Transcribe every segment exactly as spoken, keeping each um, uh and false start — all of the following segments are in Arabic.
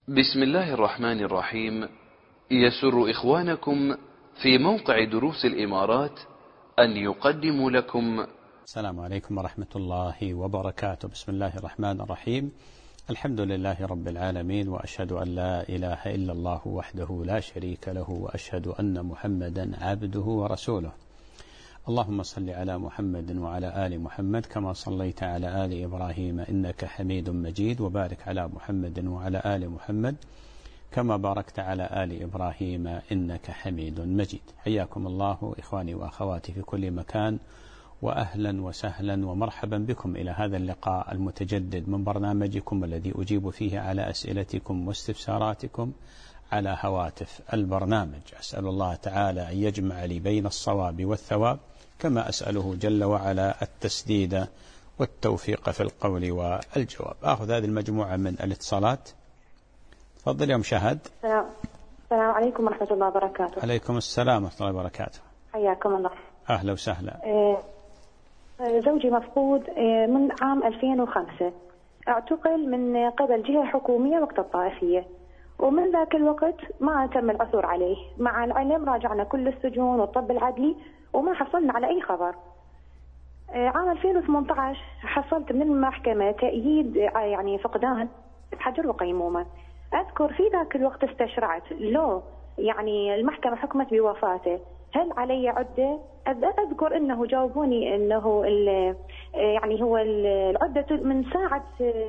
بسم الله الرحمن الرحيم. يسر إخوانكم في موقع دروس الإمارات أن يقدموا لكم. السلام عليكم ورحمة الله وبركاته. بسم الله الرحمن الرحيم. الحمد لله رب العالمين، وأشهد أن لا إله إلا الله وحده لا شريك له، وأشهد أن محمدا عبده ورسوله. اللهم صل على محمد وعلى آل محمد كما صليت على آل إبراهيم إنك حميد مجيد، وبارك على محمد وعلى آل محمد كما باركت على آل إبراهيم إنك حميد مجيد. حياكم الله إخواني وأخواتي في كل مكان، وأهلا وسهلا ومرحبا بكم إلى هذا اللقاء المتجدد من برنامجكم الذي أجيب فيه على أسئلتكم واستفساراتكم على هواتف البرنامج. أسأل الله تعالى أن يجمع لي بين الصواب والثواب، كما أسأله جل وعلا التسديد والتوفيق في القول والجواب. أخذ هذه المجموعة من الاتصالات. تفضل يا مشاهد. السلام السلام عليكم ورحمة الله وبركاته. عليكم السلام ورحمة الله وبركاته. حياكم الله. أهلا وسهلا. زوجي مفقود من عام ألفين وخمسة، اعتقل من قبل جهة حكومية وقت الطائفية، ومن ذاك الوقت ما تم العثور عليه. مع العلم راجعنا كل السجون والطب العدلي وما حصلنا على أي خبر. عام ألفين وثمانية عشر حصلت من المحكمة تأييد يعني فقدان حجر وقيمومة. أذكر في ذاك الوقت استشرعت لو يعني المحكمة حكمت بوفاته هل علي عدة؟ أذكر أنه جاوبوني أنه يعني هو العدة من ساعة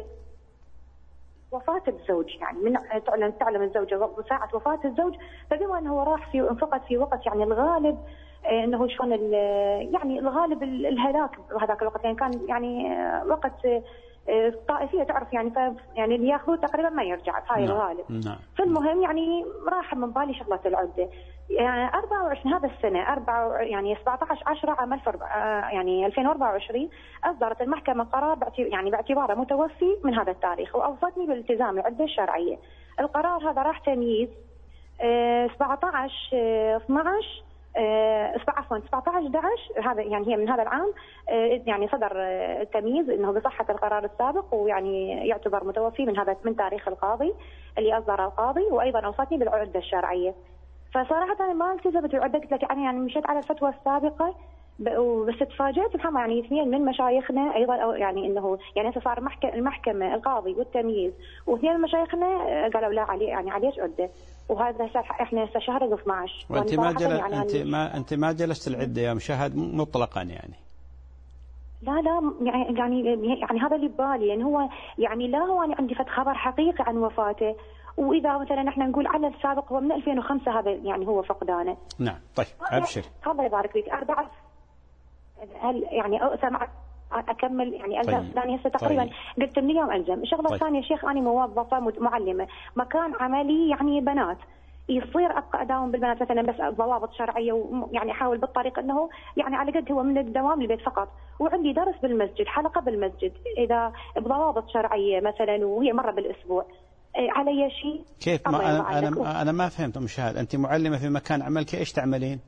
وفاة الزوج، يعني من تعلم تعلم الزوجة ساعة وفاة الزوج، فبما أنه راح في فقط في وقت يعني الغالب أنه شلون يعني الغالب الهلاك بهذاك الوقت، يعني كان يعني وقت الطائفية تعرف يعني يعني اللي ياخذوه تقريبا ما يرجع هاي الغالب. نعم. فالمهم يعني راح من بالي شغلة العدة. يعني أربعة وعشرين هذا السنة أربعة يعني سبعة عشر عشرة عام يعني ألفين وأربعة وعشرين أصدرت المحكمة قرار يعني باعتباره متوفي من هذا التاريخ، وأوصتني بالالتزام العدة الشرعية. القرار هذا راح تمييز سبعة عشر اثني عشر عفوا سبعة عشر أحد عشر، هذا يعني هي من هذا العام يعني صدر تمييز انه بصحة القرار السابق، ويعني يعتبر متوفي من هذا من تاريخ القاضي اللي اصدر القاضي، وايضا اوصتني بالعدة الشرعية. فصراحة انا ما التزمت بالعدة، قلت لك يعني يعني مشيت على الفتوى السابقة، بس تفاجأت سبحان يعني اثنين من مشايخنا ايضا يعني انه يعني هسه صار المحكمة القاضي والتمييز، واثنين من مشايخنا قالوا لا عليه يعني عليش عدة، وهذا احنا هسه شهر اثني عشر. وانت ما جل... يعني انت ما انت ما جلست العدة يا مشاهد مطلقا يعني؟ لا لا يعني يعني يعني هذا اللي ببالي، يعني هو يعني لا هو أنا عندي فت خبر حقيقي عن وفاته، واذا مثلا احنا نقول على السابق هو من ألفين وخمسة هذا يعني هو فقدانه. نعم طيب ابشر. الله يبارك فيك. أربعة هل يعني سمعت اكمل يعني الزم طيب. ثاني هسه تقريبا طيب. قلت من اليوم الزم. الشغله الثانيه طيب. شيخ انا موظفه معلمه، مكان عملي يعني بنات، يصير ابقى اداوم بالبنات مثلا بس ضوابط شرعيه، ويعني احاول بالطريق انه يعني على قد هو من الدوام للبيت فقط، وعندي درس بالمسجد حلقه بالمسجد اذا بضوابط شرعيه مثلا وهي مره بالاسبوع علي شيء. كيف ما انا انا, أنا ما فهمت مشاهد، انت معلمه في مكان عملك ايش تعملين؟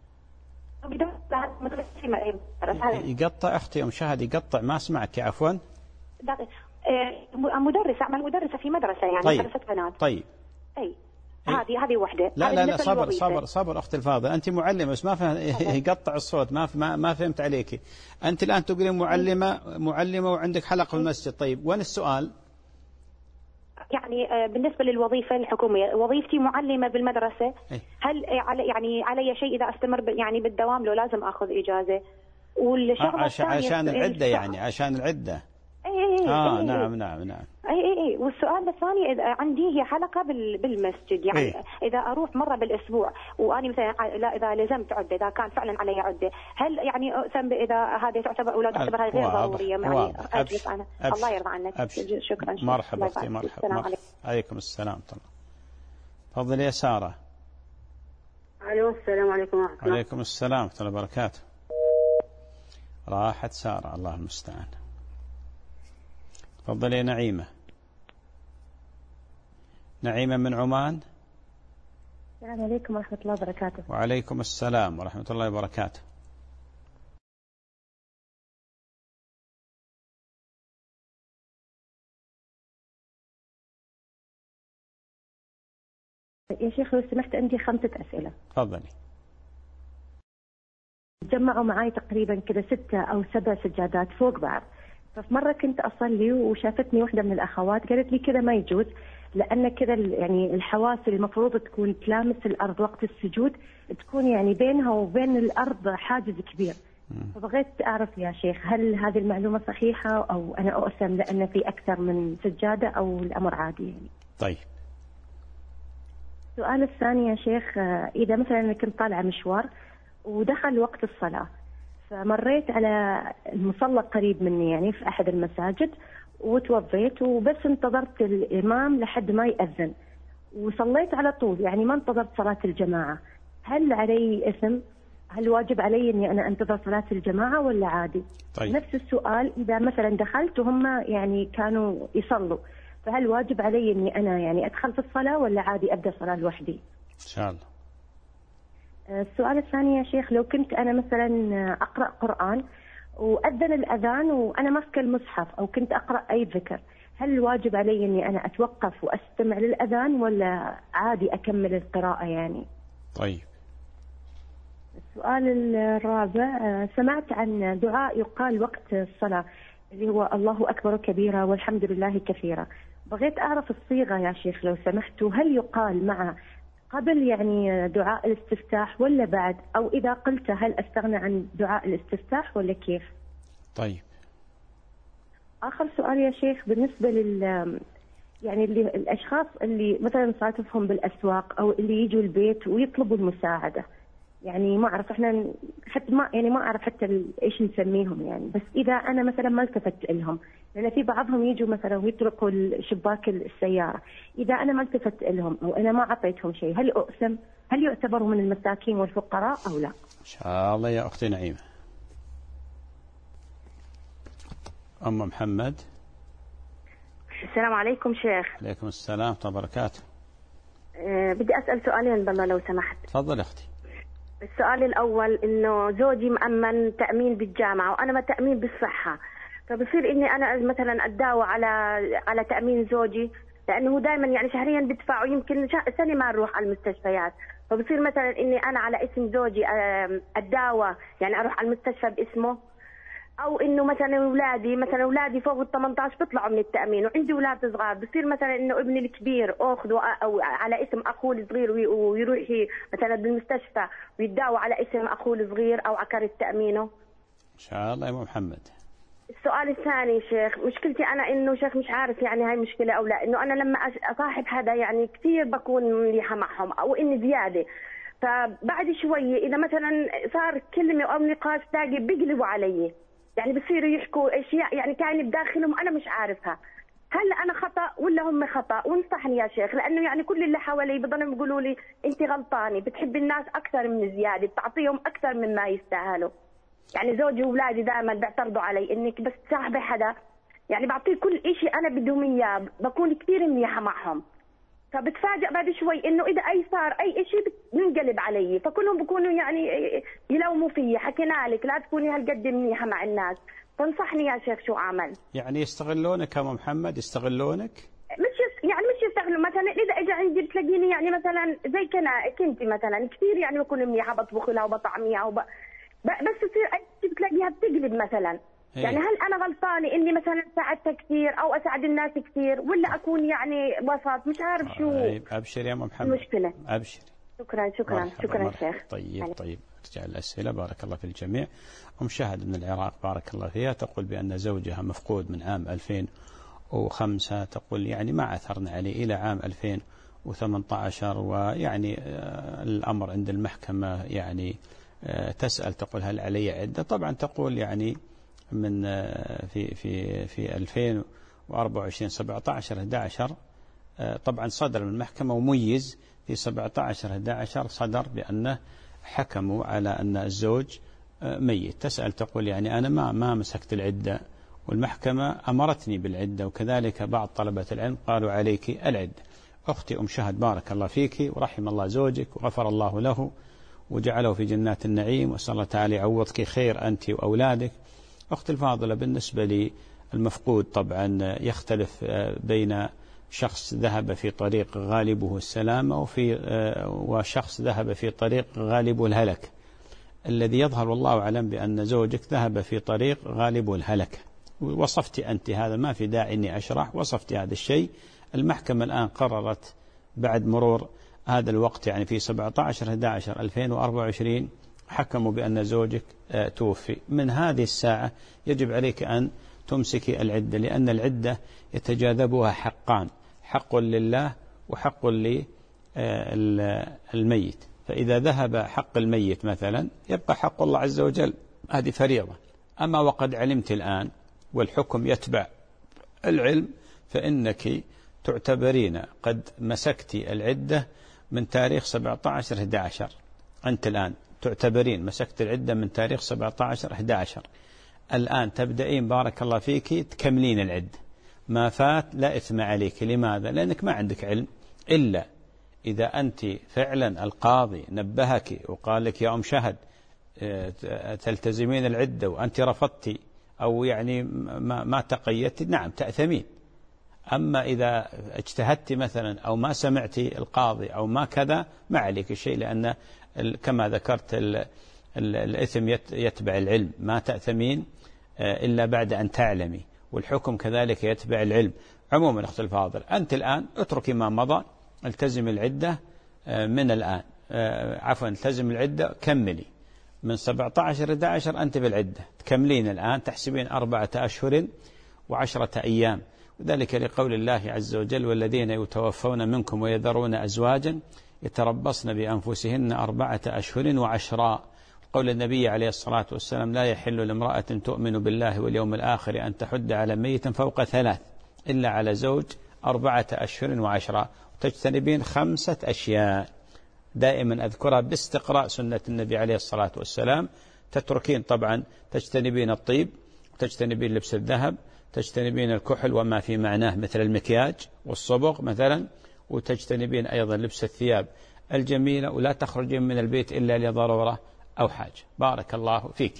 يقطع اختي يا مشاهد، يقطع ما اسمعك عفوا. مدرسه اعمل مدرسه في مدرسه يعني. طيب. مدرسه بنات. طيب اي هذه هذه وحده. لا لا لا صبر صبر صبر اختي الفاضله، انت معلمه بس ما فهم يقطع الصوت، ما ما ما فهمت عليك. انت الان تقولين معلمه معلمه وعندك حلقه في المسجد. طيب وين السؤال؟ يعني بالنسبه للوظيفه الحكوميه، وظيفتي معلمه بالمدرسه، هل على يعني علي شيء اذا استمر يعني بالدوام لو لازم اخذ اجازه؟ والشغله عشان عشان العده يعني عشان العده. اي اي اه أي نعم نعم نعم. اي اي اي والسؤال الثاني إذا عندي هي حلقه بالمسجد، يعني إيه؟ اذا اروح مره بالاسبوع واني مثلا لا اذا لزمت عده، اذا كان فعلا علي عده، هل يعني اذا هذه تعتبر ولا تعتبر هذه غير ضروريه؟ يعني اجلس انا. الله يرضى عنك. أبشر. شكرا. مرحبا اختي مرحبا. السلام عليكم. عليكم السلام. تفضل يا ساره. الو السلام عليكم ورحمه الله. عليكم السلام ورحمه الله وبركاته. راحت ساره الله المستعان. تفضل يا نعيمة. نعيمة من عمان. السلام عليكم ورحمة الله وبركاته. وعليكم السلام ورحمة الله وبركاته. يا شيخ لو سمحت عندي خمسة أسئلة. تفضلي. جمعوا معي تقريبا كذا ستة أو سبع سجادات فوق بعض، ففي مرة كنت أصلي وشافتني واحدة من الأخوات قالت لي كذا ما يجوز، لأن كذا يعني الحواسل المفروض تكون تلامس الأرض وقت السجود، تكون يعني بينها وبين الأرض حاجز كبير. فبغيت أعرف يا شيخ هل هذه المعلومة صحيحة أو أنا أؤثم لأن في أكثر من سجادة أو الأمر عادي يعني؟ طيب. السؤال الثاني يا شيخ، إذا مثلا كنت طالعة مشوار ودخل وقت الصلاة فمريت على المصلى قريب مني يعني في أحد المساجد وتوضيت وبس انتظرت الإمام لحد ما يأذن وصليت على طول، يعني ما انتظرت صلاة الجماعة، هل علي إثم؟ هل واجب علي أني أنا أنتظر صلاة الجماعة ولا عادي؟ طيب. نفس السؤال إذا مثلا دخلت وهم يعني كانوا يصلوا، فهل واجب علي أني أنا يعني أدخل في الصلاة ولا عادي أبدأ صلاة لوحدي؟ إن شاء الله. السؤال الثاني يا شيخ، لو كنت أنا مثلا أقرأ قرآن وأذن الأذان وأنا ماسكة المصحف أو كنت أقرأ أي ذكر، هل واجب علي أني أنا أتوقف وأستمع للأذان ولا عادي أكمل القراءة يعني؟ طيب. السؤال الرابع، سمعت عن دعاء يقال وقت الصلاة اللي هو الله أكبر كبيرا والحمد لله كثيرا، بغيت أعرف الصيغة يا شيخ لو سمحتوا، هل يقال مع قبل يعني دعاء الاستفتاح ولا بعد؟ أو إذا قلت هل أستغنى عن دعاء الاستفتاح ولا كيف؟ طيب. آخر سؤال يا شيخ، بالنسبة لل يعني اللي الأشخاص اللي مثلا صادفهم بالأسواق أو اللي يجوا البيت ويطلبوا المساعدة، يعني ما أعرف إحنا حتى ما يعني ما أعرف حتى إيش نسميهم يعني، بس إذا أنا مثلا ما التفت لهم، لأن في بعضهم يجوا مثلا ويطرقوا شباك السيارة، إذا أنا ما التفت لهم أو أنا ما أعطيتهم شيء، هل أقسم؟ هل يعتبروا من المساكين والفقراء أو لا؟ إن شاء الله يا أختي نعيمة. أم محمد. السلام عليكم شيخ. عليكم السلام ورحمة الله وبركاته. أه بدي أسأل سؤالين بالله لو سمحت. تفضل أختي. السؤال الأول إنه زوجي مأمن تأمين بالجامعة وأنا ما تأمين بالصحة، فبصير إني أنا مثلا أتداوى على على تأمين زوجي، لأنه هو دائما يعني شهريا بدفعوا يمكن سنة ما نروح على المستشفيات، فبصير مثلا إني أنا على اسم زوجي أتداوى يعني أروح على المستشفى باسمه، أو إنه مثلا أولادي مثلا أولادي فوق ال ثمانية عشر بيطلعوا من التأمين وعندي أولاد صغار، بصير مثلا إنه ابني الكبير أخذه أو على اسم أخوه الصغير ويروح مثلا بالمستشفى ويتداوى على اسم أخوه الصغير أو عكر تأمينه. إن شاء الله يا محمد. السؤال الثاني شيخ، مشكلتي أنا إنه شيخ مش عارف يعني هاي مشكلة أو لا، إنه أنا لما أصاحب هذا يعني كثير بكون مليحة معهم أو إني زيادة، فبعد شوية إذا مثلا صار كلمة أو نقاش تلاقي بيقلبوا علي، يعني بصيروا يحكوا اشياء يعني كان بداخلهم انا مش عارفها، هل انا خطا ولا هم خطا؟ وانصحني يا شيخ، لانه يعني كل اللي حوالي بضلوا يقولوا لي انت غلطانه، بتحبي الناس اكثر من زياده، بتعطيهم اكثر مما يستاهلوا، يعني زوجي واولادي دائما بيعترضوا علي انك بس تصاحبي حدا يعني بعطيه كل شيء انا بدهم اياه، بكون كثير منيحه معهم، فبتفاجئ بعد شوي انه اذا اي صار اي شيء بينقلب علي، فكلهم بيكونوا يعني يلوموا فيي، حكينا لك لا تكوني هالقد منيحه مع الناس، تنصحني يا شيخ شو اعمل؟ يعني يستغلونك يا ام محمد، يستغلونك؟ مش يس يعني مش يستغلوا، مثلا اذا اجى عندي بتلاقيني يعني مثلا زي كنا كنت مثلا كثير يعني بكون منيحه بطبخ لها وبطعميها وب... بس تصير اي شيء بتلاقيها بتقلب مثلا. هي. يعني هل انا غلطانه اني مثلا ساعدتها كثير او اساعد الناس كثير، ولا اكون يعني وسط؟ مش عارف شو. طيب ابشر يا ام محمد. المشكله. ابشر. شكرا شكرا شكرا شيخ. طيب عليك. طيب ارجع الاسئله، بارك الله في الجميع. ام شهد من العراق بارك الله فيها تقول بان زوجها مفقود من عام ألفين وخمسة، تقول يعني ما عثرنا عليه الى عام ألفين وثمانية عشر، ويعني الامر عند المحكمه يعني تسال تقول هل علي عده؟ طبعا تقول يعني من في في في ألفين وأربعة وعشرين سبعة عشر أحد عشر طبعا صدر من المحكمة وميز في سبعة عشر أحد عشر صدر بأنه حكموا على أن الزوج ميت. تسأل تقول يعني أنا ما ما مسكت العدة والمحكمة أمرتني بالعدة، وكذلك بعض طلبة العلم قالوا عليك العدة. أختي أم شهد بارك الله فيك ورحم الله زوجك وغفر الله له وجعله في جنات النعيم، وأسأل الله تعالى يعوضك خير أنت وأولادك. أختي الفاضلة بالنسبة للمفقود طبعا يختلف بين شخص ذهب في طريق غالبه السلامة وفي وشخص ذهب في طريق غالبه الهلك. الذي يظهر والله أعلم بأن زوجك ذهب في طريق غالبه الهلك، وصفت أنت هذا، ما في داعي أني أشرح، وصفت هذا الشيء. المحكمة الآن قررت بعد مرور هذا الوقت، يعني في سبعة عشر أحد عشر ألفين وأربعة وعشرين حكموا بأن زوجك توفي. من هذه الساعة يجب عليك أن تمسكي العدة، لأن العدة يتجاذبها حقان، حق لله وحق للميت. فإذا ذهب حق الميت مثلا يبقى حق الله عز وجل، هذه فريضة. أما وقد علمت الآن والحكم يتبع العلم، فإنك تعتبرين قد مسكت العدة من تاريخ سبعة عشر أحد عشر. أنت الآن تعتبرين مسكت العدة من تاريخ سبعة عشر أحد عشر. الآن تبدأين بارك الله فيك تكملين العدة، ما فات لا إثم عليك. لماذا؟ لأنك ما عندك علم، إلا إذا أنت فعلا القاضي نبهك وقال لك يا أم شهد تلتزمين العدة وأنت رفضتي أو يعني ما, ما تقيدت، نعم تأثمين. أما إذا اجتهدت مثلا أو ما سمعتي القاضي أو ما كذا ما عليك شيء، لأن كما ذكرت الإثم يتبع العلم، ما تأثمين إلا بعد أن تعلمي، والحكم كذلك يتبع العلم. عموما أخت الفاضل، أنت الآن اتركي ما مضى، التزم العدة من الآن، عفوا التزم العدة، كملي من سبعة عشر إحدى عشر أنت بالعدة، تكملين الآن، تحسبين أربعة أشهر وعشرة أيام، وذلك لقول الله عز وجل والذين يتوفون منكم ويذرون أزواجا يتربصن بأنفسهن أربعة أشهر وعشرا. قول النبي عليه الصلاة والسلام لا يحل لامرأة تؤمن بالله واليوم الآخر أن تحد على ميت فوق ثلاث إلا على زوج أربعة أشهر وعشرة. تجتنبين خمسة أشياء دائما أذكرها باستقراء سنة النبي عليه الصلاة والسلام. تتركين طبعا، تجتنبين الطيب، تجتنبين لبس الذهب، تجتنبين الكحل وما في معناه مثل المكياج والصبغ مثلا، وتجتنبين أيضا لبس الثياب الجميلة، ولا تخرجين من البيت إلا لضرورة أو حاجة. بارك الله فيك.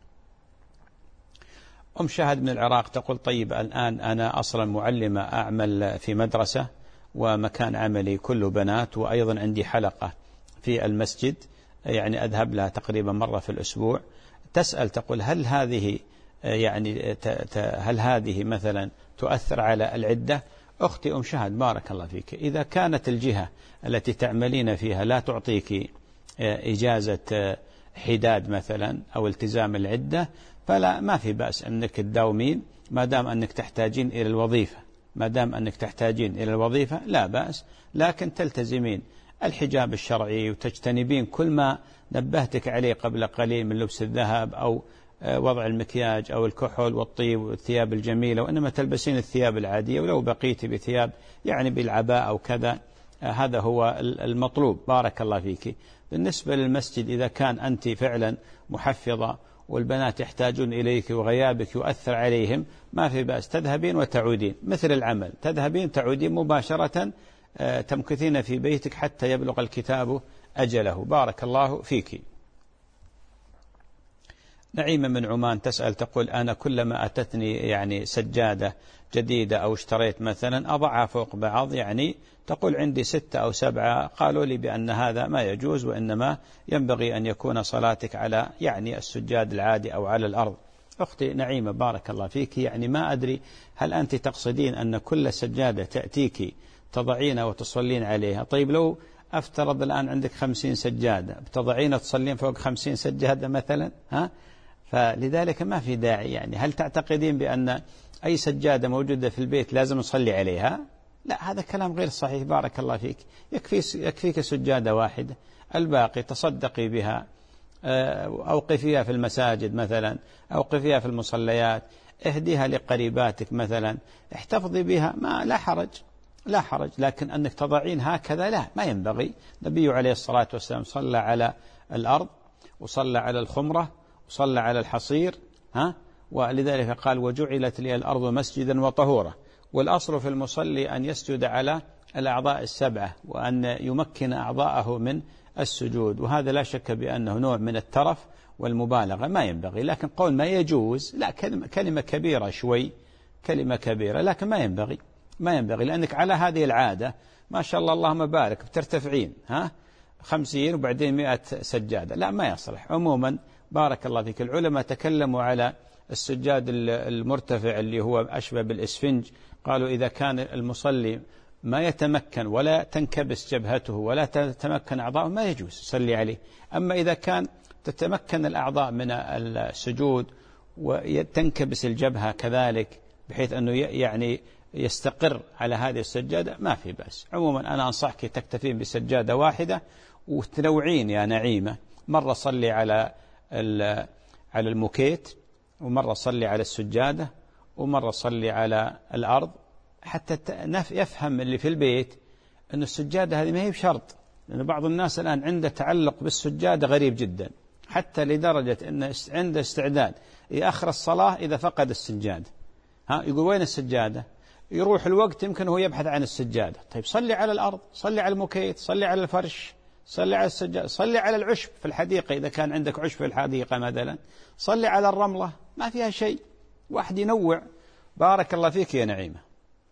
أم شهد من العراق تقول طيب الآن أنا أصلا معلمة أعمل في مدرسة ومكان عملي كله بنات، وأيضا عندي حلقة في المسجد يعني أذهب لها تقريبا مرة في الأسبوع. تسأل تقول هل هذه يعني هل هذه مثلا تؤثر على العدة؟ أختي أم شهد بارك الله فيك، إذا كانت الجهة التي تعملين فيها لا تعطيك إجازة حداد مثلا أو التزام العدة، فلا ما في بأس أنك تداومين ما دام أنك تحتاجين إلى الوظيفة، ما دام أنك تحتاجين إلى الوظيفة لا بأس، لكن تلتزمين الحجاب الشرعي وتجتنبين كل ما نبهتك عليه قبل قليل من لبس الذهب أو وضع المكياج أو الكحول والطيب والثياب الجميلة، وإنما تلبسين الثياب العادية، ولو بقيت بثياب يعني بالعباءة أو كذا هذا هو المطلوب. بارك الله فيك. بالنسبة للمسجد إذا كان أنت فعلا محفظة والبنات يحتاجون إليك وغيابك يؤثر عليهم ما في بأس، تذهبين وتعودين مثل العمل، تذهبين تعودين مباشرة، تمكثين في بيتك حتى يبلغ الكتاب أجله. بارك الله فيك. نعيمة من عمان تسأل تقول أنا كلما أتتني يعني سجادة جديدة أو اشتريت مثلا أضعها فوق بعض، يعني تقول عندي ستة أو سبعة، قالوا لي بأن هذا ما يجوز، وإنما ينبغي أن يكون صلاتك على يعني السجاد العادي أو على الأرض. أختي نعيمة بارك الله فيك، يعني ما أدري هل أنت تقصدين أن كل سجادة تأتيك تضعين وتصلين عليها؟ طيب لو أفترض الآن عندك خمسين سجادة بتضعين وتصلين فوق خمسين سجادة مثلا، ها؟ فلذلك ما في داعي. يعني هل تعتقدين بأن أي سجادة موجودة في البيت لازم نصلي عليها؟ لا، هذا كلام غير صحيح. بارك الله فيك. يكفي يكفيك سجادة واحدة، الباقي تصدقي بها، أوقفيها في المساجد مثلا، أوقفيها في المصليات، اهديها لقريباتك مثلا، احتفظي بها، ما لا حرج لا حرج. لكن أنك تضعين هكذا لا، ما ينبغي. النبي عليه الصلاة والسلام صلى على الأرض وصلى على الخمرة وصلى على الحصير، ها؟ ولذلك قال وجعلت لي الأرض مسجدا وطهورا. والأصل في المصلي أن يسجد على الأعضاء السبعة وأن يمكن أعضاءه من السجود، وهذا لا شك بأنه نوع من الترف والمبالغة، ما ينبغي. لكن قول ما يجوز لا، كلمة, كلمة كبيرة شوي، كلمة كبيرة، لكن ما ينبغي. ما ينبغي، لأنك على هذه العادة ما شاء الله اللهم بارك بترتفعين ها خمسين وبعدين مئة سجادة، لا ما يصلح. عموما بارك الله فيك، العلماء تكلموا على السجاد المرتفع اللي هو أشبه بالإسفنج، قالوا إذا كان المصلي ما يتمكن ولا تنكبس جبهته ولا تتمكن أعضاءه ما يجوز يصلي عليه. أما إذا كان تتمكن الأعضاء من السجود وتنكبس الجبهة كذلك بحيث أنه يعني يستقر على هذه السجادة ما في بأس. عموما أنا أنصحك تكتفين بسجادة واحدة وتنوعين يا نعيمة، مرة صلي على على الموكيت، ومرة صلي على السجادة، ومرة صلي على الأرض، حتى يفهم اللي في البيت أن السجادة هذه ما هي بشرط. لأن بعض الناس الآن عنده تعلق بالسجادة غريب جدا، حتى لدرجة أن عنده استعداد يأخر الصلاة إذا فقد السجادة. ها يقول وين السجادة؟ يروح الوقت يمكن هو يبحث عن السجادة. طيب صلي على الأرض، صلي على الموكيت، صلي على الفرش، صلي على السجادة، صلي على العشب في الحديقة إذا كان عندك عشب في الحديقة مثلا، صلي على الرملة، ما فيها شيء، واحد ينوع. بارك الله فيك يا نعيمة.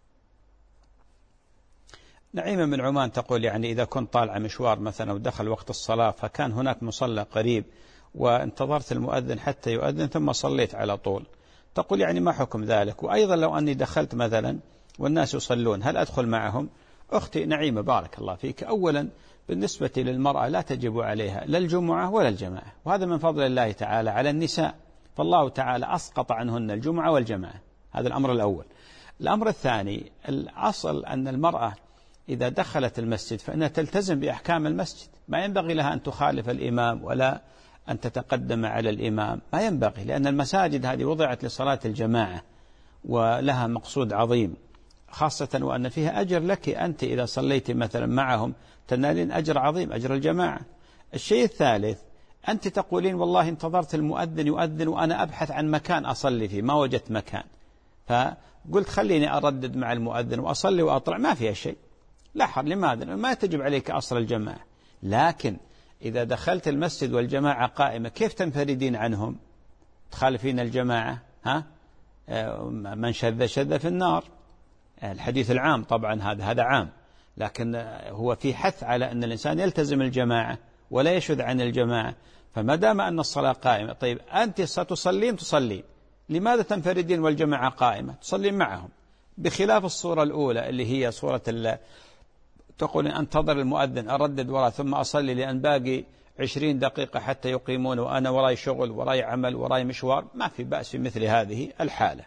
نعيمة من عمان تقول يعني إذا كنت طالع مشوار مثلا ودخل وقت الصلاة فكان هناك مصلى قريب وانتظرت المؤذن حتى يؤذن ثم صليت على طول، تقول يعني ما حكم ذلك؟ وأيضا لو أني دخلت مثلا والناس يصلون هل أدخل معهم؟ أختي نعيمة بارك الله فيك، أولا بالنسبة للمرأة لا تجب عليها لا الجمعة ولا الجماعة، وهذا من فضل الله تعالى على النساء، فالله تعالى أسقط عنهن الجمعة والجماعة، هذا الأمر الأول. الأمر الثاني، الأصل أن المرأة إذا دخلت المسجد فإنها تلتزم بأحكام المسجد، ما ينبغي لها أن تخالف الإمام ولا أن تتقدم على الإمام، ما ينبغي، لأن المساجد هذه وضعت لصلاة الجماعة ولها مقصود عظيم، خاصة وأن فيها أجر لك أنت إذا صليت مثلا معهم تنالين أجر عظيم، أجر الجماعة. الشيء الثالث، أنت تقولين والله انتظرت المؤذن يؤذن وأنا أبحث عن مكان أصلي فيه ما وجدت مكان، فقلت خليني أردد مع المؤذن وأصلي وأطلع، ما فيها شيء، لا حر. لماذا؟ ما تجب عليك أصل الجماعة. لكن إذا دخلت المسجد والجماعة قائمة كيف تنفردين عنهم؟ تخالفين الجماعة، ها؟ من شذ شذ في النار، الحديث العام طبعا، هذا هذا عام، لكن هو في حث على أن الإنسان يلتزم الجماعة ولا يشذ عن الجماعة. فما دام أن الصلاة قائمة، طيب أنت ستصلين تصلين، لماذا تنفردين والجماعة قائمة؟ تصلين معهم، بخلاف الصورة الأولى اللي هي صورة تقول أنتظر المؤذن أردد وراء ثم أصلي لأن باقي عشرين دقيقة حتى يقيمون وأنا وراي شغل وراي عمل وراي مشوار، ما في بأس في مثل هذه الحالة.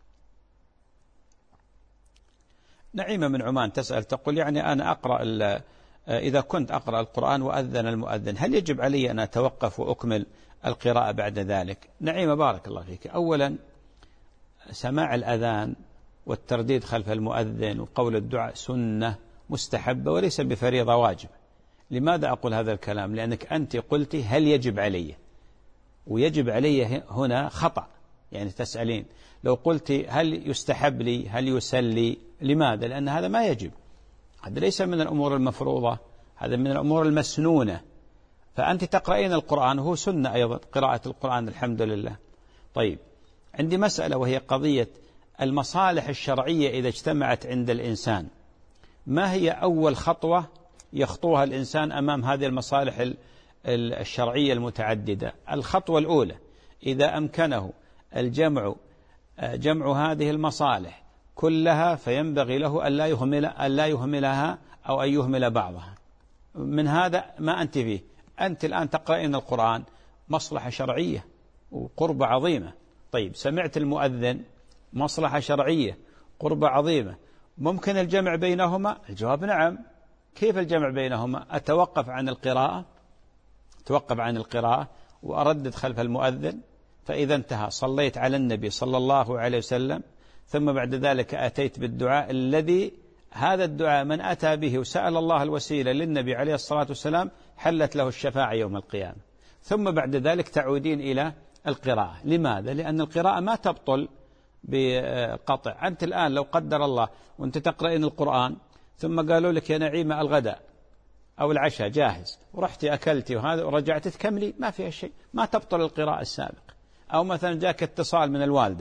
نعيمة من عمان تسأل تقول يعني أنا أقرأ إذا كنت أقرأ القرآن وأذن المؤذن هل يجب علي أن أتوقف وأكمل القراءة بعد ذلك؟ نعيمة بارك الله فيك، أولا سماع الأذان والترديد خلف المؤذن وقول الدعاء سنة مستحبة وليس بفريضة واجبة. لماذا أقول هذا الكلام؟ لأنك أنت قلت هل يجب علي، ويجب علي هنا خطأ، يعني تسألين لو قلت هل يستحب لي هل يسلي، لماذا؟ لأن هذا ما يجب، هذا ليس من الأمور المفروضة، هذا من الأمور المسنونة. فأنت تقرأين القرآن وهو سنة أيضا قراءة القرآن الحمد لله. طيب عندي مسألة وهي قضية المصالح الشرعية إذا اجتمعت عند الإنسان، ما هي أول خطوة يخطوها الإنسان أمام هذه المصالح الشرعية المتعددة؟ الخطوة الأولى إذا أمكنه الجمع جمع هذه المصالح كلها فينبغي له ألا يهمل ألا يهملها أو أن يهمل بعضها. من هذا ما أنت فيه، أنت الآن تقرأين القرآن، مصلحة شرعية وقربة عظيمة. طيب سمعت المؤذن، مصلحة شرعية قربة عظيمة، ممكن الجمع بينهما؟ الجواب نعم. كيف الجمع بينهما؟ أتوقف عن القراءة توقف عن القراءة وأردد خلف المؤذن، فإذا انتهى صليت على النبي صلى الله عليه وسلم، ثم بعد ذلك أتيت بالدعاء الذي هذا الدعاء من أتى به وسأل الله الوسيلة للنبي عليه الصلاة والسلام حلت له الشفاعة يوم القيامة، ثم بعد ذلك تعودين إلى القراءة. لماذا؟ لأن القراءة ما تبطل بقطع. أنت الآن لو قدر الله وأنت تقرأين القرآن ثم قالوا لك يا نعيمة الغداء أو العشاء جاهز ورحتي أكلتي وهذا ورجعت تكملي، ما فيها شيء، ما تبطل القراءة السابقة. أو مثلا جاك اتصال من الوالدة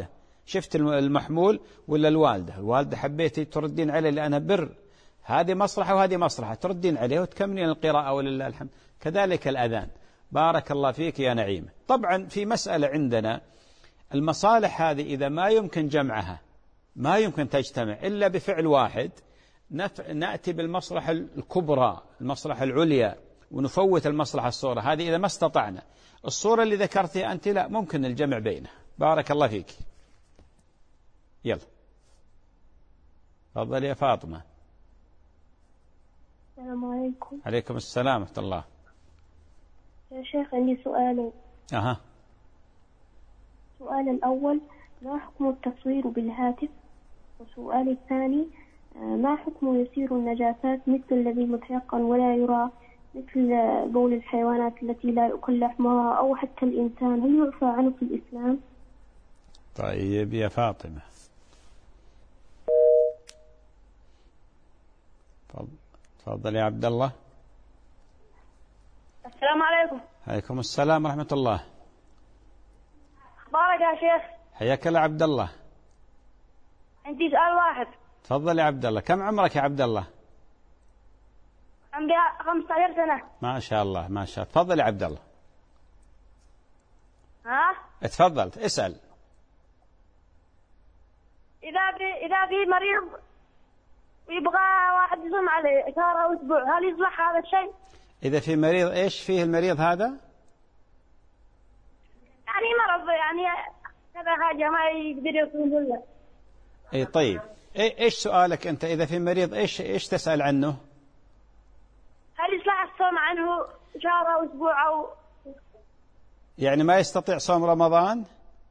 شفت المحمول ولا الوالدة، الوالدة حبيتي تردين عليه لأنها بر، هذه مصلحة وهذه مصلحة، تردين عليه وتكملين القراءة ولله الحمد. كذلك الأذان. بارك الله فيك يا نعيمة. طبعا في مسألة عندنا، المصالح هذه إذا ما يمكن جمعها، ما يمكن تجتمع إلا بفعل واحد، نأتي بالمصلحة الكبرى، المصلحة العليا، ونفوت المصلحة الصورة هذه إذا ما استطعنا. الصورة اللي ذكرتها أنت لا، ممكن الجمع بينها. بارك الله فيك. يلا تفضل يا فاطمة. السلام عليكم. عليكم السلام ورحمة الله. يا شيخ عندي سؤالين. أها. السؤال الأول، ما حكم التصوير بالهاتف؟ والسؤال الثاني، ما حكم يسير النجاسات مثل الذي متيقن ولا يرى، مثل بول الحيوانات التي لا يؤكل لحمها أو حتى الإنسان، هل يعفى عنه في الإسلام؟ طيب يا فاطمة. تفضل يا عبد الله. السلام عليكم. عليكم السلام ورحمة الله. أخبارك يا شيخ؟ حياك الله عبد الله. عندي سؤال واحد. تفضل يا عبد الله. كم عمرك يا عبد الله؟ عندي خمسة عشر سنة. ما شاء الله ما شاء الله. تفضل يا عبد الله. ها؟ تفضل اسأل. إذا في إذا في مريض ويبغى واحد يصوم عليه شهر أو أسبوع، هل يصلح هذا الشيء؟ إذا في مريض، إيش فيه المريض هذا؟ يعني مرض، يعني كذا حاجة ما يقدر يصوم ولا. إيه طيب، إيش سؤالك أنت؟ إذا في مريض إيش إيش تسأل عنه؟ هل يصلح الصوم عنه شهر أو أسبوع أو؟ يعني ما يستطيع صوم رمضان؟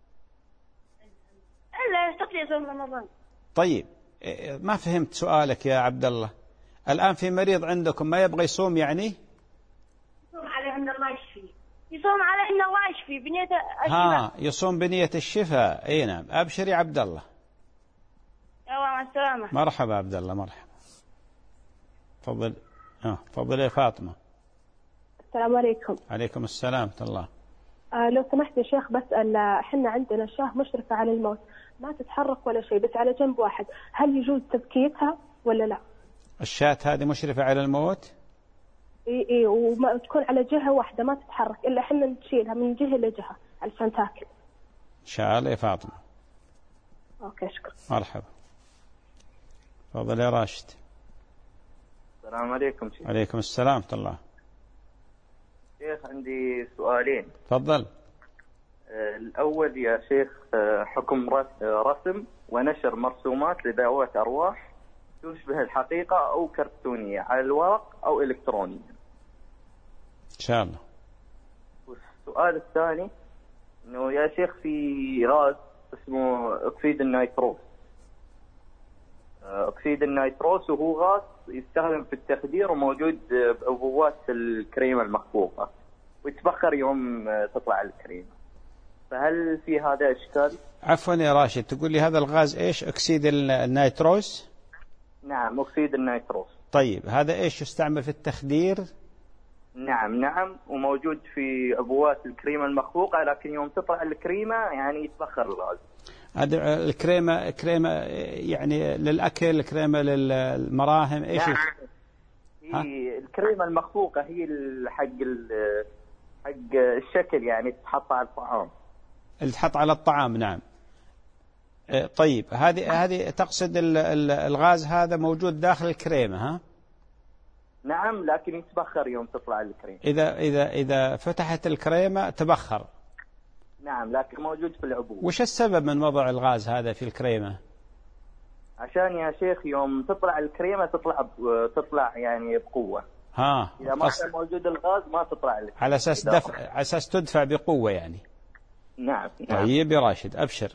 إلا يستطيع صوم رمضان. طيب ما فهمت سؤالك يا عبد الله. الآن في مريض عندكم ما يبغى يصوم، يعني يصوم عليه أن الله يشفيه، يصوم عليه أن الله يشفيه بنية الشفاء. ها، يصوم بنية الشفاء. أي نعم. أبشر يا عبد الله. يلا مع السلامة. مرحبا عبد الله مرحبا. تفضل. اه تفضل يا فاطمة. السلام عليكم. عليكم السلام ورحمة الله. آه لو سمحت يا شيخ، بسأل، احنا عندنا شاه مشرفة على الموت، ما تتحرك ولا شيء، بس على جنب واحد، هل يجوز تبكيتها ولا لا؟ الشاة هذه مشرفة على الموت؟ اي اي، وتكون على جهة واحدة ما تتحرك إلا احنا نشيلها من جهة لجهة علشان تاكل. إن شاء الله يا فاطمة. اوكي شكرا. مرحبا. تفضل يا راشد. السلام عليكم شيخ. عليكم السلام ورحمة الله. شيخ عندي سؤالين. تفضل. الأول يا شيخ، حكم رسم ونشر مرسومات لذوات أرواح تشبه الحقيقة أو كرتونية على الورق أو إلكترونية. إن شاء الله. والسؤال الثاني إنه يا شيخ في غاز اسمه أكسيد النيتروس. أكسيد النيتروس وهو غاز يستخدم في التخدير وموجود بأبوات الكريمة المخفوقة ويتبخر يوم تطلع الكريمة، فهل في هذا إشكال؟ عفوا يا راشد، تقول لي هذا الغاز إيش؟ أكسيد النيتروس؟ نعم أكسيد النيتروس. طيب هذا إيش يستعمل في التخدير؟ نعم نعم، وموجود في أبوات الكريمة المخفوقة، لكن يوم تطلع الكريمة يعني يتبخر الغاز. هذا الكريمة كريمة يعني للأكل، كريمة للمراهم، إيش؟ نعم. هي الكريمة المخفوقة هي حق حق الشكل، يعني تحط على الطعام. اللي تحط على الطعام. نعم. طيب هذه هذه تقصد الغاز هذا موجود داخل الكريمة؟ ها؟ نعم، لكن يتبخر يوم تطلع الكريمة. إذا إذا إذا فتحت الكريمة تبخر. نعم، لكن موجود في العبوة. وش السبب من وضع الغاز هذا في الكريمة؟ عشان يا شيخ يوم تطلع الكريمة تطلع تطلع يعني بقوة. ها. إذا ما كان موجود الغاز ما تطلع الكريمة. على أساس دفع، على أساس تدفع بقوة يعني. نعم. نعم. طيب يا راشد أبشر.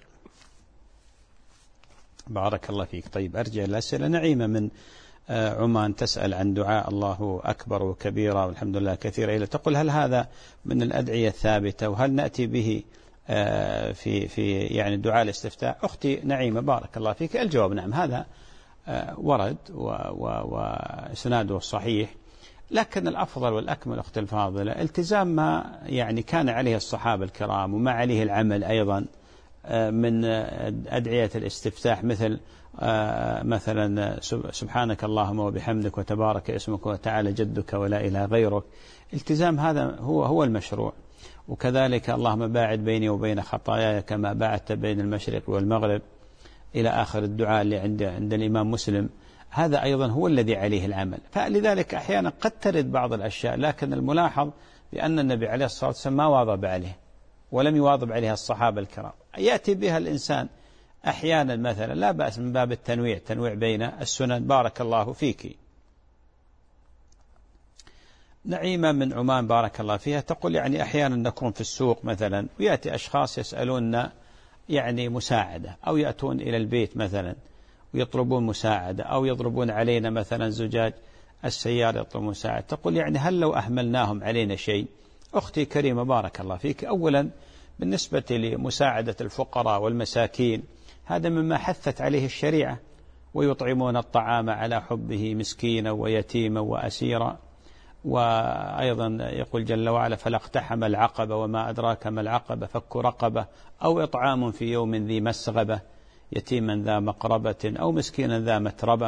بارك الله فيك. طيب أرجع الأسئلة. نعيمة من عمان تسأل عن دعاء الله أكبر وكبيرا والحمد لله كثيرا، إلى تقول هل هذا من الأدعية الثابتة وهل نأتي به في في يعني دعاء الاستفتاء؟ أختي نعيمة بارك الله فيك، الجواب نعم، هذا ورد وإسناده صحيح، لكن الأفضل والأكمل أختي الفاضلة التزام ما يعني كان عليه الصحابة الكرام وما عليه العمل أيضا من أدعية الاستفتاح مثل مثلا سبحانك اللهم وبحمدك وتبارك اسمك وتعالى جدك ولا إله غيرك. التزام هذا هو هو المشروع. وكذلك اللهم باعد بيني وبين خطاياي كما باعدت بين المشرق والمغرب إلى آخر الدعاء اللي عند عند الإمام مسلم. هذا أيضا هو الذي عليه العمل. فلذلك أحيانا قد ترد بعض الأشياء، لكن الملاحظ بأن النبي عليه الصلاة والسلام ما واظب عليه ولم يواظب عليها الصحابة الكرام. يأتي بها الإنسان أحيانا مثلا، لا بأس من باب التنويع، تنويع بين السنن. بارك الله فيك. نعيمة من عمان بارك الله فيها تقول يعني أحيانا نكون في السوق مثلا ويأتي أشخاص يسألون يعني مساعدة، أو يأتون إلى البيت مثلا ويطلبون مساعدة، أو يضربون علينا مثلا زجاج السيارة يطلبون مساعدة. تقول يعني هل لو أهملناهم علينا شيء؟ أختي كريمة بارك الله فيك، أولا بالنسبة لمساعدة الفقراء والمساكين هذا مما حثت عليه الشريعة، ويطعمون الطعام على حبه مسكينا ويتيما وأسيرا. وأيضا يقول جل وعلا فلا اقتحم العقبة وما أدراك ما العقبة فك رقبة أو إطعام في يوم ذي مسغبة يتيما ذا مقربة أو مسكينا ذا متربة.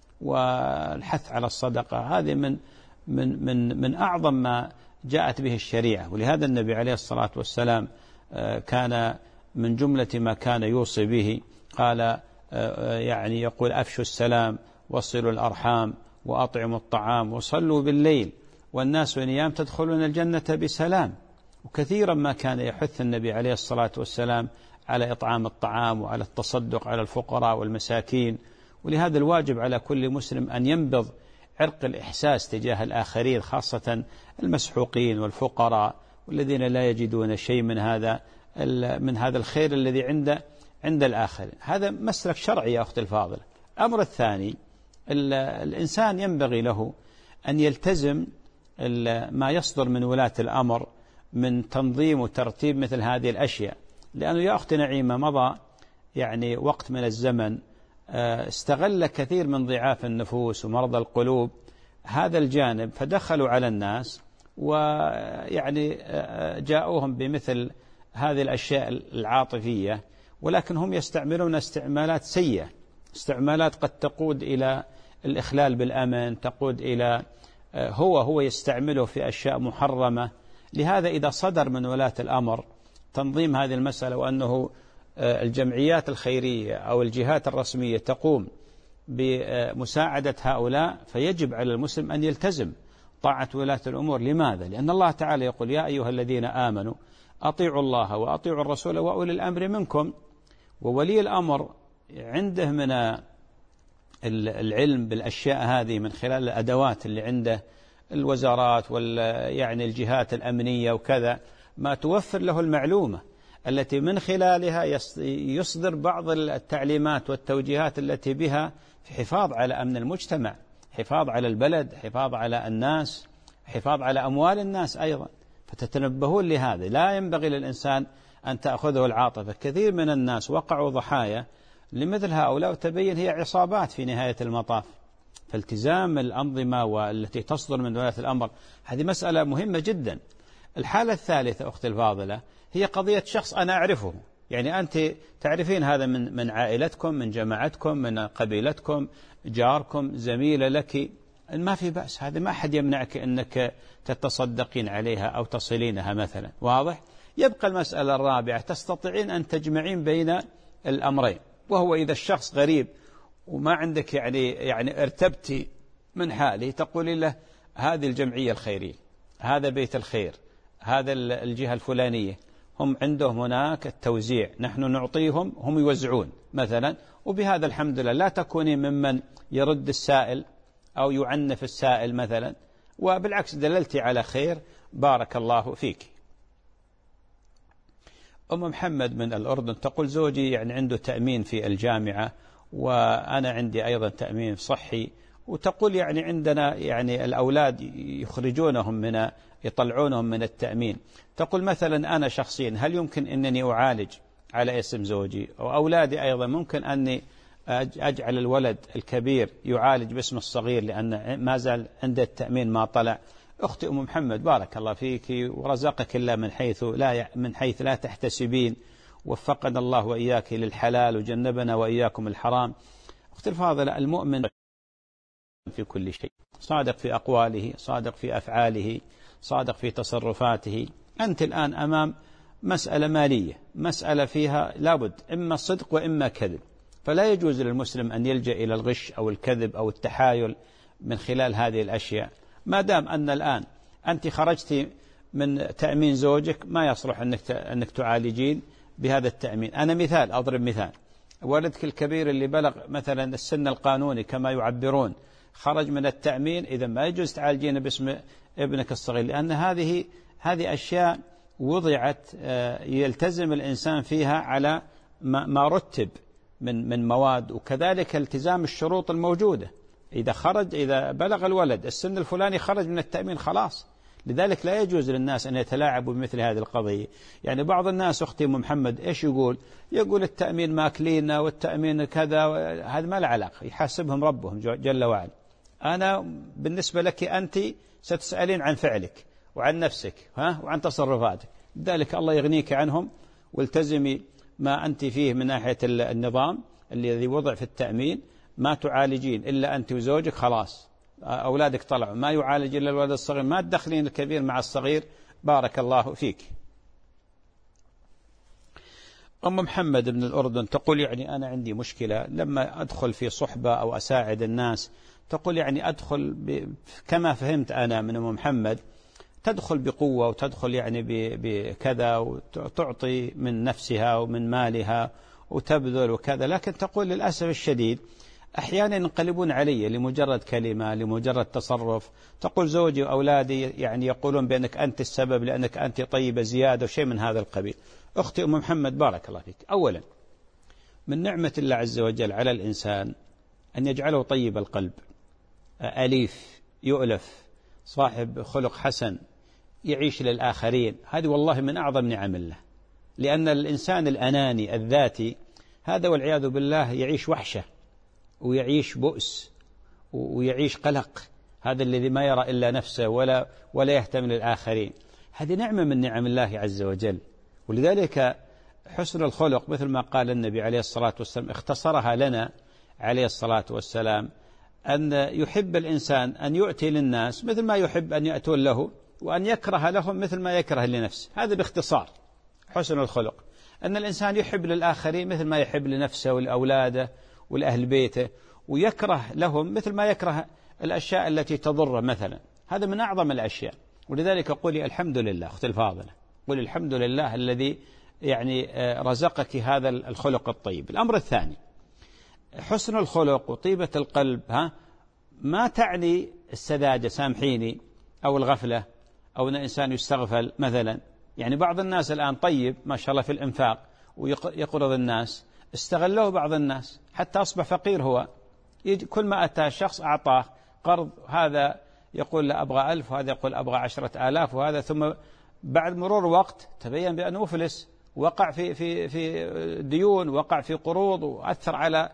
والحث على الصدقة هذه من من من من أعظم ما جاءت به الشريعة. ولهذا النبي عليه الصلاة والسلام كان من جملة ما كان يوصي به قال يعني يقول أفشوا السلام وصلوا الأرحام وأطعموا الطعام وصلوا بالليل والناس نيام تدخلون الجنة بسلام. وكثيرا ما كان يحث النبي عليه الصلاة والسلام على إطعام الطعام وعلى التصدق على الفقراء والمساكين. ولهذا الواجب على كل مسلم أن ينبض عرق الإحساس تجاه الآخرين، خاصة المسحوقين والفقراء والذين لا يجدون شيء من هذا من هذا الخير الذي عند عند الآخرين. هذا مسلك شرعي يا أختي الفاضلة. الأمر الثاني، الإنسان ينبغي له أن يلتزم ما يصدر من ولاة الأمر من تنظيم وترتيب مثل هذه الأشياء. لأنه يا أختي نعيمة مضى يعني وقت من الزمن استغل كثير من ضعاف النفوس ومرضى القلوب هذا الجانب، فدخلوا على الناس ويعني جاءوهم بمثل هذه الأشياء العاطفية، ولكن هم يستعملون استعمالات سيئة، استعمالات قد تقود إلى الإخلال بالأمن، تقود إلى هو هو يستعمله في أشياء محرمة. لهذا إذا صدر من ولاة الأمر تنظيم هذه المسألة، وأنه الجمعيات الخيرية أو الجهات الرسمية تقوم بمساعدة هؤلاء، فيجب على المسلم أن يلتزم طاعة ولاة الأمور. لماذا؟ لأن الله تعالى يقول يا أيها الذين آمنوا أطيعوا الله وأطيعوا الرسول وأولي الأمر منكم. وولي الأمر عنده من العلم بالأشياء هذه من خلال الأدوات اللي عنده، الوزارات وال يعني الجهات الأمنية وكذا، ما توفر له المعلومة التي من خلالها يصدر بعض التعليمات والتوجيهات التي بها في حفاظ على أمن المجتمع، حفاظ على البلد، حفاظ على الناس، حفاظ على أموال الناس أيضا. فتتنبهون لهذا. لا ينبغي للإنسان أن تأخذه العاطفة. كثير من الناس وقعوا ضحايا لمثل هؤلاء، وتبين هي عصابات في نهاية المطاف. فالتزام الأنظمة والتي تصدر من ولاة الأمر هذه مسألة مهمة جدا. الحالة الثالثة أختي الفاضلة هي قضية شخص أنا أعرفه، يعني أنت تعرفين هذا من من عائلتكم، من جماعتكم، من قبيلتكم، جاركم، زميلة لك، ما في بأس، هذا ما أحد يمنعك أنك تتصدقين عليها أو تصلينها مثلا. واضح؟ يبقى المسألة الرابعة، تستطيعين أن تجمعين بين الأمرين، وهو إذا الشخص غريب وما عندك يعني يعني ارتبتي من حاله، تقولي له هذه الجمعية الخيرية، هذا بيت الخير، هذا الجهة الفلانية، هم عندهم هناك التوزيع، نحن نعطيهم هم يوزعون مثلا. وبهذا الحمد لله لا تكوني ممن يرد السائل أو يعنف السائل مثلا، وبالعكس دللتي على خير. بارك الله فيك. أم محمد من الأردن تقول زوجي يعني عنده تأمين في الجامعة، وأنا عندي أيضا تأمين صحي، وتقول يعني عندنا يعني الأولاد يخرجونهم من يطلعونهم من التأمين. تقول مثلا أنا شخصيا هل يمكن أنني أعالج على اسم زوجي، وأولادي أيضا ممكن أني أجعل الولد الكبير يعالج باسم الصغير لأن ما زال عنده التأمين ما طلع؟ أختي أم محمد بارك الله فيك ورزقك الله من حيث لا من حيث لا تحتسبين، وفقنا الله وإياك للحلال وجنبنا وإياكم الحرام. أختي الفاضلة، المؤمن في كل شيء، صادق في أقواله، صادق في أفعاله، صادق في تصرفاته. أنت الآن أمام مسألة مالية، مسألة فيها لابد إما صدق وإما كذب، فلا يجوز للمسلم أن يلجأ إلى الغش أو الكذب أو التحايل من خلال هذه الأشياء. ما دام أن الآن أنت خرجت من تأمين زوجك، ما يصلح أنك أنك تعالجين بهذا التأمين. أنا مثال، أضرب مثال، ولدك الكبير اللي بلغ مثلا السن القانوني كما يعبرون خرج من التأمين، إذا ما يجوز تعالجين باسم ابنك الصغير، لأن هذه هذه أشياء وضعت يلتزم الإنسان فيها على ما رتب من من مواد، وكذلك التزام الشروط الموجودة. إذا خرج إذا بلغ الولد السن الفلاني خرج من التأمين خلاص. لذلك لا يجوز للناس أن يتلاعبوا بمثل هذه القضية. يعني بعض الناس أختي أم محمد إيش يقول؟ يقول التأمين ماكلينا والتأمين كذا، هذا ما له علاقة، يحاسبهم ربهم جل وعلا. أنا بالنسبة لك أنت ستسألين عن فعلك وعن نفسك ها وعن تصرفاتك، لذلك الله يغنيك عنهم، والتزمي ما أنت فيه من ناحية النظام الذي وضع في التأمين. ما تعالجين إلا أنت وزوجك، خلاص أولادك طلعوا، ما يعالج إلا الولد الصغير، ما تدخلين الكبير مع الصغير. بارك الله فيك. أم محمد من الأردن تقول يعني أنا عندي مشكلة لما أدخل في صحبة أو أساعد الناس، تقول يعني أدخل كما فهمت أنا من أم محمد، تدخل بقوة وتدخل يعني بكذا وتعطي من نفسها ومن مالها وتبذل وكذا، لكن تقول للأسف الشديد أحيانا ينقلبون علي لمجرد كلمة، لمجرد تصرف. تقول زوجي وأولادي يعني يقولون بأنك أنت السبب لأنك أنت طيبة زيادة وشيء من هذا القبيل. أختي أم محمد بارك الله فيك، أولا من نعمة الله عز وجل على الإنسان أن يجعله طيب القلب، أليف، يؤلف، صاحب خلق حسن، يعيش للآخرين. هذه والله من أعظم نعم الله، لأن الإنسان الأناني الذاتي هذا والعياذ بالله يعيش وحشة ويعيش بؤس ويعيش قلق، هذا الذي ما يرى إلا نفسه ولا ولا يهتم للآخرين. هذه نعمة من نعم الله عز وجل. ولذلك حسن الخلق مثل ما قال النبي عليه الصلاة والسلام، اختصرها لنا عليه الصلاة والسلام، أن يحب الإنسان أن يؤتي للناس مثل ما يحب أن يأتون له، وأن يكره لهم مثل ما يكره لنفسه. هذا باختصار حسن الخلق، أن الإنسان يحب للآخرين مثل ما يحب لنفسه ولأولاده ولأهل بيته، ويكره لهم مثل ما يكره الأشياء التي تضره مثلا. هذا من أعظم الأشياء. ولذلك قولي الحمد لله أختي الفاضلة، قولي الحمد لله الذي يعني رزقك هذا الخلق الطيب. الأمر الثاني، حسن الخلق وطيبة القلب ها ما تعني السذاجة، سامحيني، أو الغفلة، أو أن الإنسان يستغفل مثلا. يعني بعض الناس الآن طيب ما شاء الله في الإنفاق ويقرض الناس، استغلوه بعض الناس حتى أصبح فقير. هو كل ما أتى شخص أعطاه قرض، هذا يقول لا أبغى ألف وهذا يقول أبغى عشرة آلاف وهذا، ثم بعد مرور وقت تبين بأنه مفلس، وقع في في في ديون، وقع في قروض، وأثر على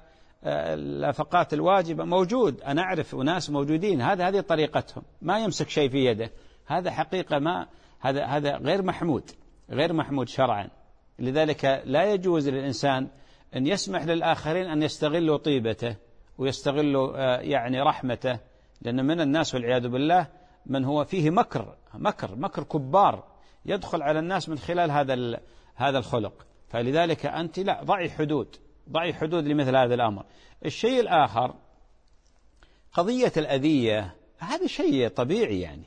النفقات الواجبة. موجود، أنا أعرف أناس موجودين هذا هذه طريقتهم، ما يمسك شيء في يده. هذا حقيقة ما هذا هذا غير محمود، غير محمود شرعا. لذلك لا يجوز للإنسان أن يسمح للآخرين أن يستغلوا طيبته ويستغلوا يعني رحمته، لأن من الناس والعياذ بالله من هو فيه مكر مكر مكر كبار يدخل على الناس من خلال هذا هذا الخلق. فلذلك أنت لا، ضعي حدود، ضعي حدود لمثل هذا الأمر. الشيء الآخر قضية الأذية، هذا شيء طبيعي، يعني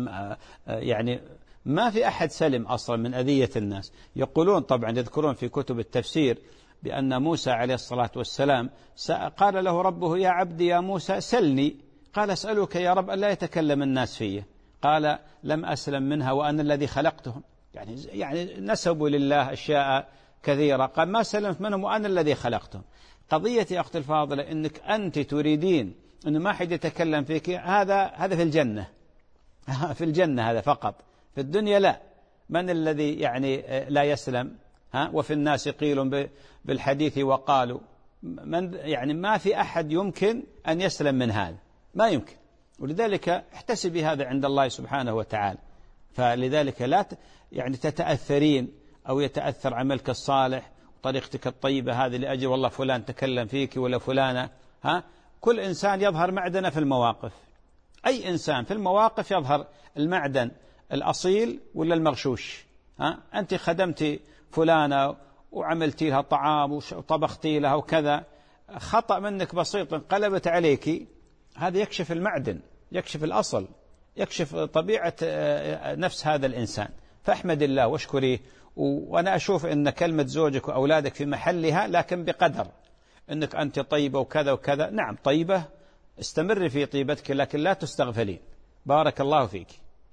يعني ما في أحد سلم أصلا من أذية الناس. يقولون طبعا، يذكرون في كتب التفسير بأن موسى عليه الصلاة والسلام قال له ربه يا عبدي يا موسى سلني، قال أسألك يا رب ألا يتكلم الناس فيه، قال لم أسلم منها وأنا الذي خلقتهم. يعني يعني نسبوا لله أشياء كثيرة، قال ما سلمت منهم وأنا الذي خلقتهم. قضية يا أختي الفاضلة أنك أنت تريدين أن ما حد يتكلم فيك، هذا هذا في الجنة في الجنة هذا فقط، في الدنيا لا. من الذي يعني لا يسلم؟ ها وفي الناس قيل بالحديث وقالوا، من يعني ما في أحد يمكن أن يسلم من هذا، ما يمكن. ولذلك احتسبي هذا عند الله سبحانه وتعالى. فلذلك لا يعني تتأثرين أو يتأثر عملك الصالح طريقتك الطيبة هذه لأجل والله فلان تكلم فيك ولا فلانة. ها كل إنسان يظهر معدنه في المواقف، أي إنسان في المواقف يظهر المعدن الأصيل ولا المغشوش. ها أنت خدمتي فلانة وعملتي لها طعام وطبختي لها وكذا، خطأ منك بسيط انقلبت عليك، هذا يكشف المعدن، يكشف الأصل، يكشف طبيعة نفس هذا الإنسان. فأحمد الله واشكريه. وأنا أشوف أن كلمة زوجك وأولادك في محلها، لكن بقدر أنك أنت طيبة وكذا وكذا. نعم طيبة، استمر في طيبتك، لكن لا تستغفلين. بارك الله فيك.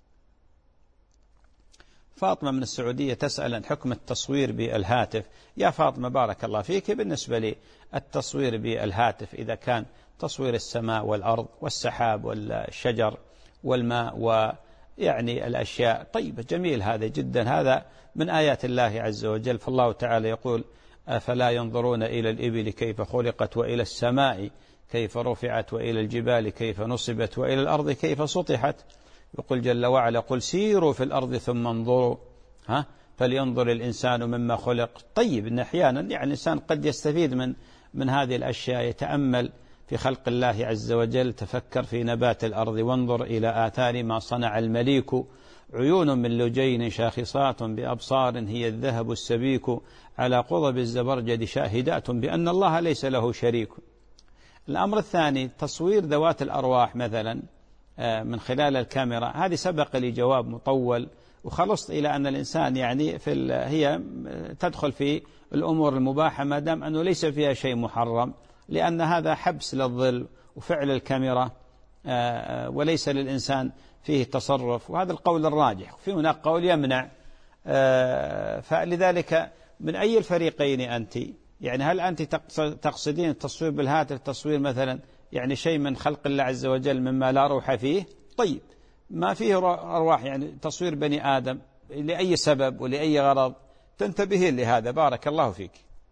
فاطمة من السعودية تسأل عن حكم التصوير بالهاتف. يا فاطمة بارك الله فيك، بالنسبة لي التصوير بالهاتف إذا كان تصوير السماء والأرض والسحاب والشجر والماء ويعني الأشياء طيبة جميل، هذا جدا، هذا من آيات الله عز وجل. فالله تعالى يقول أفلا ينظرون إلى الإبل كيف خلقت وإلى السماء كيف رفعت وإلى الجبال كيف نصبت وإلى الأرض كيف سطحت. يقول جل وعلا قل سيروا في الأرض ثم انظروا ها فلينظر الإنسان مما خلق. طيب إن أحيانا يعني الإنسان قد يستفيد من من هذه الأشياء، يتأمل في خلق الله عز وجل، تفكر في نبات الأرض، وانظر إلى آثار ما صنع المليك، عيون من لجين شاخصات بأبصار هي الذهب السبيك، على قضب الزبرجد شاهدات بأن الله ليس له شريك. الأمر الثاني تصوير ذوات الأرواح مثلا من خلال الكاميرا، هذه سبق لي جواب مطول وخلصت إلى أن الإنسان يعني في هي تدخل في الأمور المباحة ما دام أنه ليس فيها شيء محرم، لأن هذا حبس للظل وفعل الكاميرا وليس للإنسان فيه تصرف، وهذا القول الراجح. في هناك قول يمنع. فلذلك من أي الفريقين أنت؟ يعني هل أنت تقصدين التصوير بالهاتف تصوير مثلا يعني شيء من خلق الله عز وجل مما لا روح فيه؟ طيب ما فيه أرواح، يعني تصوير بني آدم لأي سبب ولأي غرض تنتبهين لهذا. بارك الله فيك.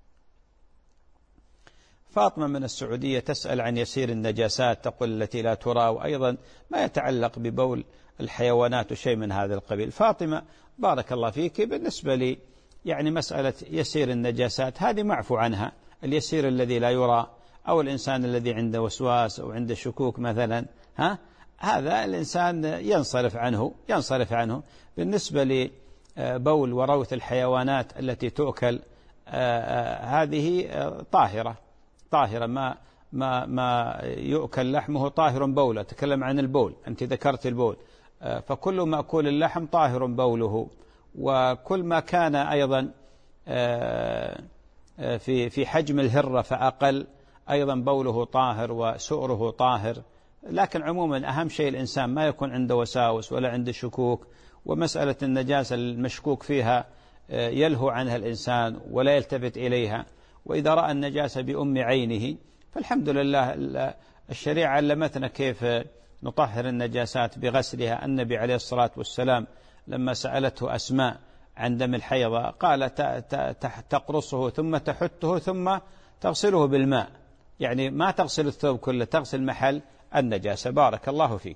فاطمة من السعودية تسأل عن يسير النجاسات، تقول التي لا ترى، وأيضا ما يتعلق ببول الحيوانات وشيء من هذا القبيل. فاطمة بارك الله فيك، بالنسبة لي يعني مسألة يسير النجاسات هذه معفو عنها، اليسير الذي لا يرى أو الإنسان الذي عنده وسواس أو عنده شكوك مثلا، ها هذا الإنسان ينصرف عنه ينصرف عنه. بالنسبة لبول وروث الحيوانات التي تؤكل هذه طاهرة طاهرة، ما ما ما يؤكل لحمه طاهر بوله. تكلم عن البول، أنت ذكرت البول، فكل مأكول اللحم طاهر بوله، وكل ما كان أيضا في في حجم الهرة فأقل أيضا بوله طاهر وسؤره طاهر. لكن عموما أهم شيء الإنسان ما يكون عنده وساوس ولا عنده شكوك، ومسألة النجاسة المشكوك فيها يلهو عنها الإنسان ولا يلتفت إليها. وإذا رأى النجاسة بأم عينه فالحمد لله الشريعة علمتنا كيف نطهر النجاسات بغسلها. النبي عليه الصلاة والسلام لما سألته أسماء عن دم الحيضة قال تقرصه ثم تحته ثم تغسله بالماء، يعني ما تغسل الثوب كله، تغسل محل النجاسة. بارك الله فيك.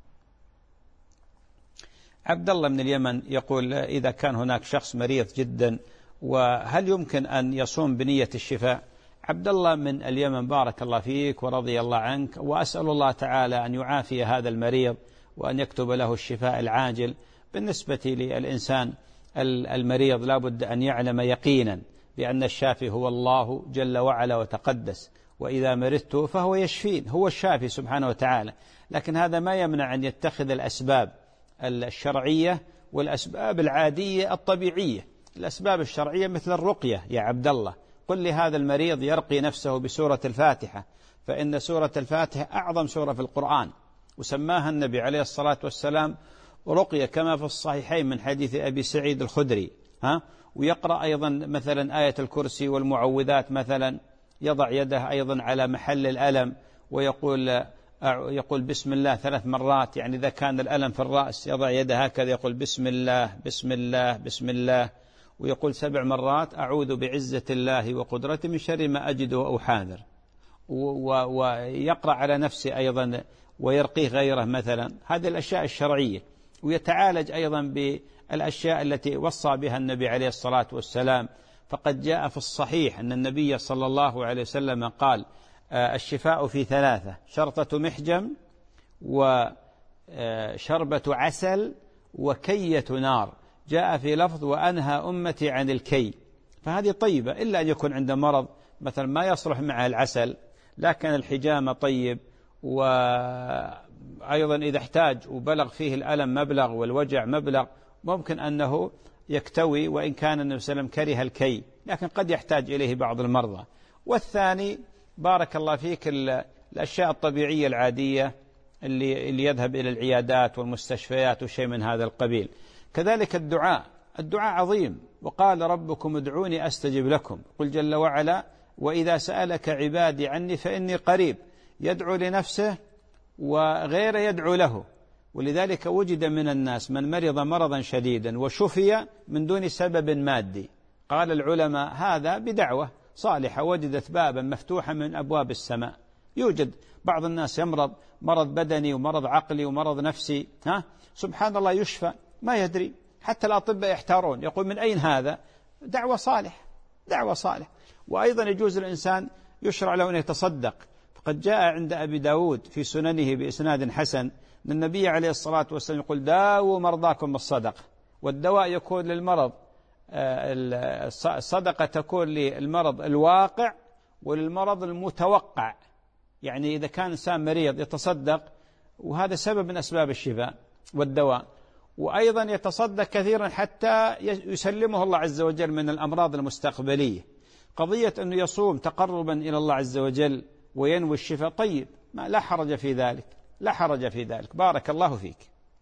عبد الله من اليمن يقول إذا كان هناك شخص مريض جدا وهل يمكن أن يصوم بنية الشفاء؟ عبد الله من اليمن بارك الله فيك ورضي الله عنك، وأسأل الله تعالى أن يعافي هذا المريض وأن يكتب له الشفاء العاجل. بالنسبة للإنسان المريض لا بد أن يعلم يقينا بأن الشافي هو الله جل وعلا وتقدس، وإذا مرضت فهو يشفين، هو الشافي سبحانه وتعالى. لكن هذا ما يمنع أن يتخذ الأسباب الشرعية والأسباب العادية الطبيعية. الأسباب الشرعية مثل الرقية يا عبد الله، قل لهذا المريض يرقي نفسه بسورة الفاتحة، فإن سورة الفاتحة أعظم سورة في القرآن، وسماها النبي عليه الصلاة والسلام رقية كما في الصحيحين من حديث أبي سعيد الخدري. ها ويقرأ أيضا مثلا آية الكرسي والمعوذات مثلا، يضع يده أيضا على محل الألم ويقول يقول بسم الله ثلاث مرات، يعني إذا كان الألم في الرأس يضع يده هكذا يقول بسم الله بسم الله بسم الله، ويقول سبع مرات أعوذ بعزة الله وقدرته من شر ما أجد وأحاذر، ويقرأ على نفسه أيضا ويرقيه غيره مثلا. هذه الأشياء الشرعية. ويتعالج أيضا بالأشياء التي وصى بها النبي عليه الصلاة والسلام. فقد جاء في الصحيح أن النبي صلى الله عليه وسلم قال الشفاء في ثلاثة: شرطة محجم، وشربة عسل، وكية نار. جاء في لفظ: وأنهى أمتي عن الكي. فهذه طيبة، إلا أن يكون عند مرض مثلا ما يصلح معها العسل، لكن الحجامة طيب. وأيضا إذا احتاج وبلغ فيه الألم مبلغ والوجع مبلغ ممكن أنه يكتوي، وإن كان النبي صلى الله عليه وسلم كره الكي، لكن قد يحتاج إليه بعض المرضى. والثاني بارك الله فيك الأشياء الطبيعية العادية اللي, اللي يذهب إلى العيادات والمستشفيات وشيء من هذا القبيل. كذلك الدعاء، الدعاء عظيم، وقال ربكم ادعوني أستجب لكم. قل جل وعلا: وإذا سألك عبادي عني فإني قريب، يدعو لنفسه وغير يدعو له. ولذلك وجد من الناس من مرض مرضا شديدا وشفي من دون سبب مادي. قال العلماء هذا بدعوة صالحة وجدت بابا مفتوحا من أبواب السماء. يوجد بعض الناس يمرض مرض بدني ومرض عقلي ومرض نفسي، ها سبحان الله يشفى ما يدري، حتى الأطباء يحتارون، يقول من أين هذا؟ دعوة صالح، دعوة صالح. وأيضا يجوز الإنسان يشرع له أن يتصدق. فقد جاء عند أبي داود في سننه بإسناد حسن أن النبي عليه الصلاة والسلام يقول: داووا مرضاكم بالصدقة. والدواء يكون للمرض، الصدقة تكون للمرض الواقع وللمرض المتوقع. يعني إذا كان إنسان مريض يتصدق، وهذا سبب من أسباب الشفاء والدواء. وأيضا يتصدق كثيرا حتى يسلمه الله عز وجل من الأمراض المستقبلية. قضية أنه يصوم تقربا إلى الله عز وجل وينوي الشفاء طيب، ما لا حرج في ذلك، لا حرج في ذلك. بارك الله فيك.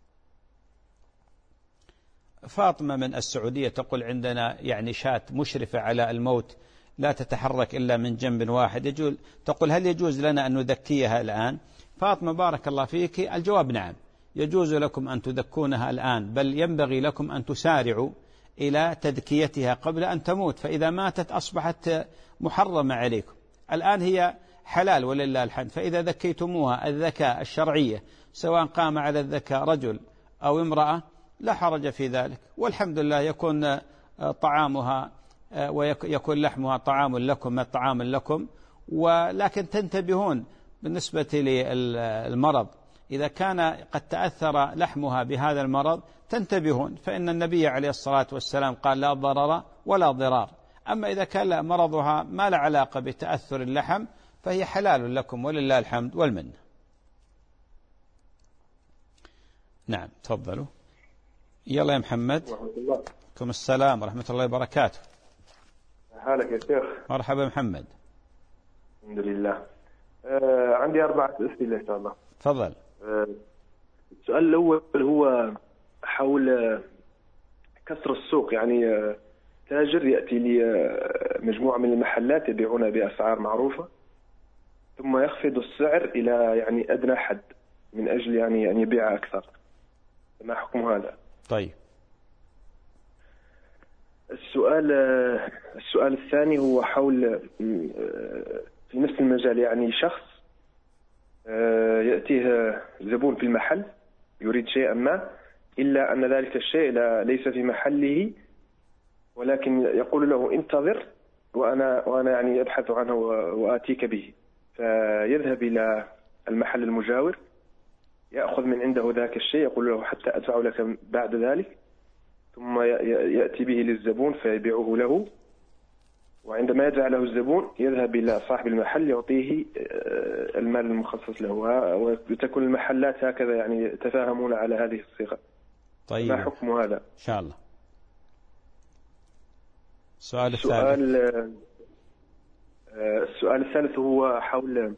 فاطمة من السعودية تقول: عندنا يعني شاة مشرفة على الموت لا تتحرك إلا من جنب واحد، يجوز، تقول هل يجوز لنا أن نذكيها الآن؟ فاطمة بارك الله فيك، الجواب نعم، يجوز لكم أن تذكونها الآن، بل ينبغي لكم أن تسارعوا إلى تذكيتها قبل أن تموت، فإذا ماتت أصبحت محرمة عليكم. الآن هي حلال ولله الحمد، فإذا ذكيتموها الذكاء الشرعية سواء قام على الذكاء رجل أو امرأة لا حرج في ذلك، والحمد لله يكون طعامها ويكون لحمها طعام لكم ما طعام لكم. ولكن تنتبهون بالنسبة للمرض، إذا كان قد تأثر لحمها بهذا المرض تنتبهون، فإن النبي عليه الصلاة والسلام قال: لا ضرر ولا ضرار. أما إذا كان مرضها ما له علاقة بتأثر اللحم فهي حلال لكم ولله الحمد والمنة. نعم تفضلوا. يلا يا محمد. عليكم السلام ورحمة الله وبركاته. حالك يا شيخ؟ مرحبا محمد. الحمد لله. آه عندي أربعة أسئلة إن شاء الله. تفضل. آه السؤال الأول هو حول كسر السوق، يعني آه تاجر يأتي لي آه مجموعة من المحلات يبيعون بأسعار معروفة ثم يخفض السعر إلى يعني أدنى حد من أجل يعني أن يبيع أكثر، ما حكم هذا؟ طيب. السؤال السؤال الثاني هو حول في نفس المجال، يعني شخص يأتيه زبون في المحل يريد شيئا ما، إلا أن ذلك الشيء ليس في محله، ولكن يقول له انتظر وأنا وأنا يعني أبحث عنه وآتيك به، فيذهب إلى المحل المجاور يأخذ من عنده ذاك الشيء، يقول له حتى أدفع لك بعد ذلك، ثم يأتي به للزبون فيبيعه له، وعندما يدفع له الزبون يذهب إلى صاحب المحل يعطيه المال المخصص له، وتكون المحلات هكذا يعني يتفاهمون على هذه الصيغة. طيب. ما حكم هذا؟ إن شاء الله. السؤال الثالث. السؤال السؤال الثالث هو حول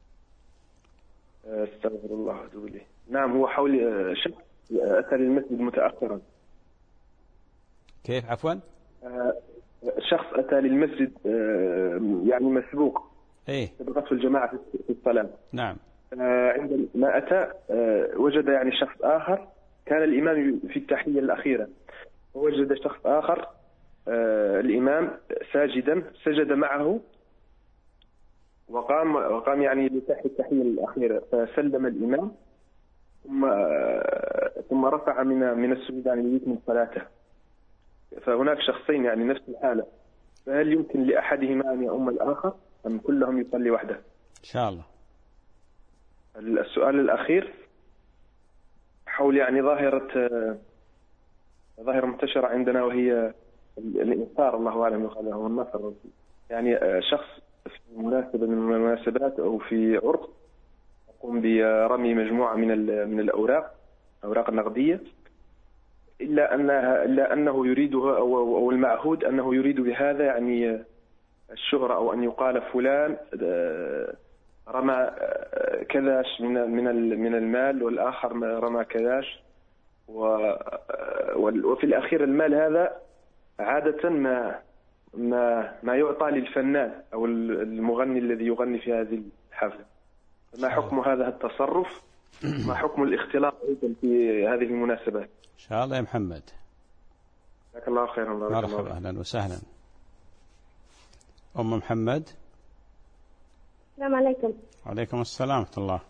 استغفر الله أتوب إليه. نعم، هو حول شخص أتى للمسجد متأخرا. كيف عفوا؟ شخص أتى للمسجد يعني مسبوق، إيه؟ سبقته الجماعة في الصلاة. نعم. عندما أتى وجد يعني شخص آخر، كان الإمام في التحية الأخيرة، ووجد شخص آخر الإمام ساجدا، سجد معه وقام وقام يعني لتحية التحية الأخيرة، فسلم الإمام ثم ثم ثم رفع من من السجود يعني ليتم صلاته، فهناك شخصين يعني نفس الحالة، فهل يمكن لأحدهما أن يؤم الآخر أم كلهم يصلي وحده؟ إن شاء الله. السؤال الأخير حول يعني ظاهرة ظاهرة منتشرة عندنا، وهي الإنصار، الله أعلم يقال هو النصر، يعني شخص في مناسبة من المناسبات أو في عرس يقوم برمي مجموعة من من الأوراق أوراق نقدية، إلا أنها إلا أنه يريدها أو أو المعهود أنه يريد بهذا يعني الشهرة، أو أن يقال فلان رمى كذاش من من من المال، والآخر رمى كذاش، وفي الأخير المال هذا عادة ما ما ما يعطى للفنان أو المغني الذي يغني في هذه الحفلة. ما حكم هذا التصرف؟ ما حكم الاختلاط أيضا في هذه المناسبات؟ إن شاء الله يا محمد. جزاك الله خيرا. مرحبا، أهلا وسهلا. أم محمد. السلام عليكم. وعليكم السلام ورحمة الله.